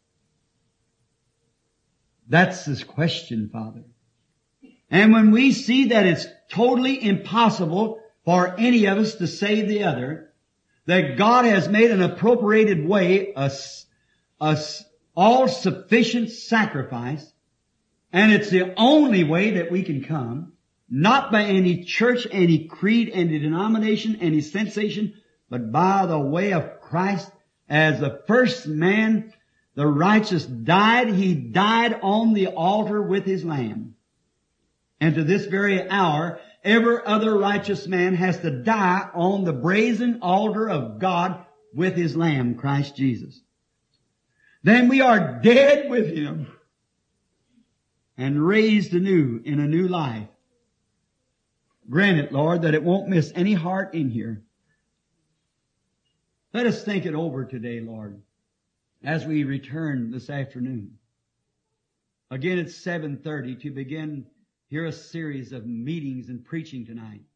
That's this question, Father. And when we see that it's totally impossible for any of us to save the other, that God has made an appropriated way, a, a all-sufficient sacrifice, and it's the only way that we can come, not by any church, any creed, any denomination, any sensation, but by the way of Christ. As the first man, the righteous, died, He died on the altar with His Lamb. And to this very hour, every other righteous man has to die on the brazen altar of God with His Lamb, Christ Jesus. Then we are dead with Him and raised anew in a new life. Grant it, Lord, that it won't miss any heart in here. Let us think it over today, Lord, as we return this afternoon. Again, it's seven thirty to begin here a series of meetings and preaching tonight.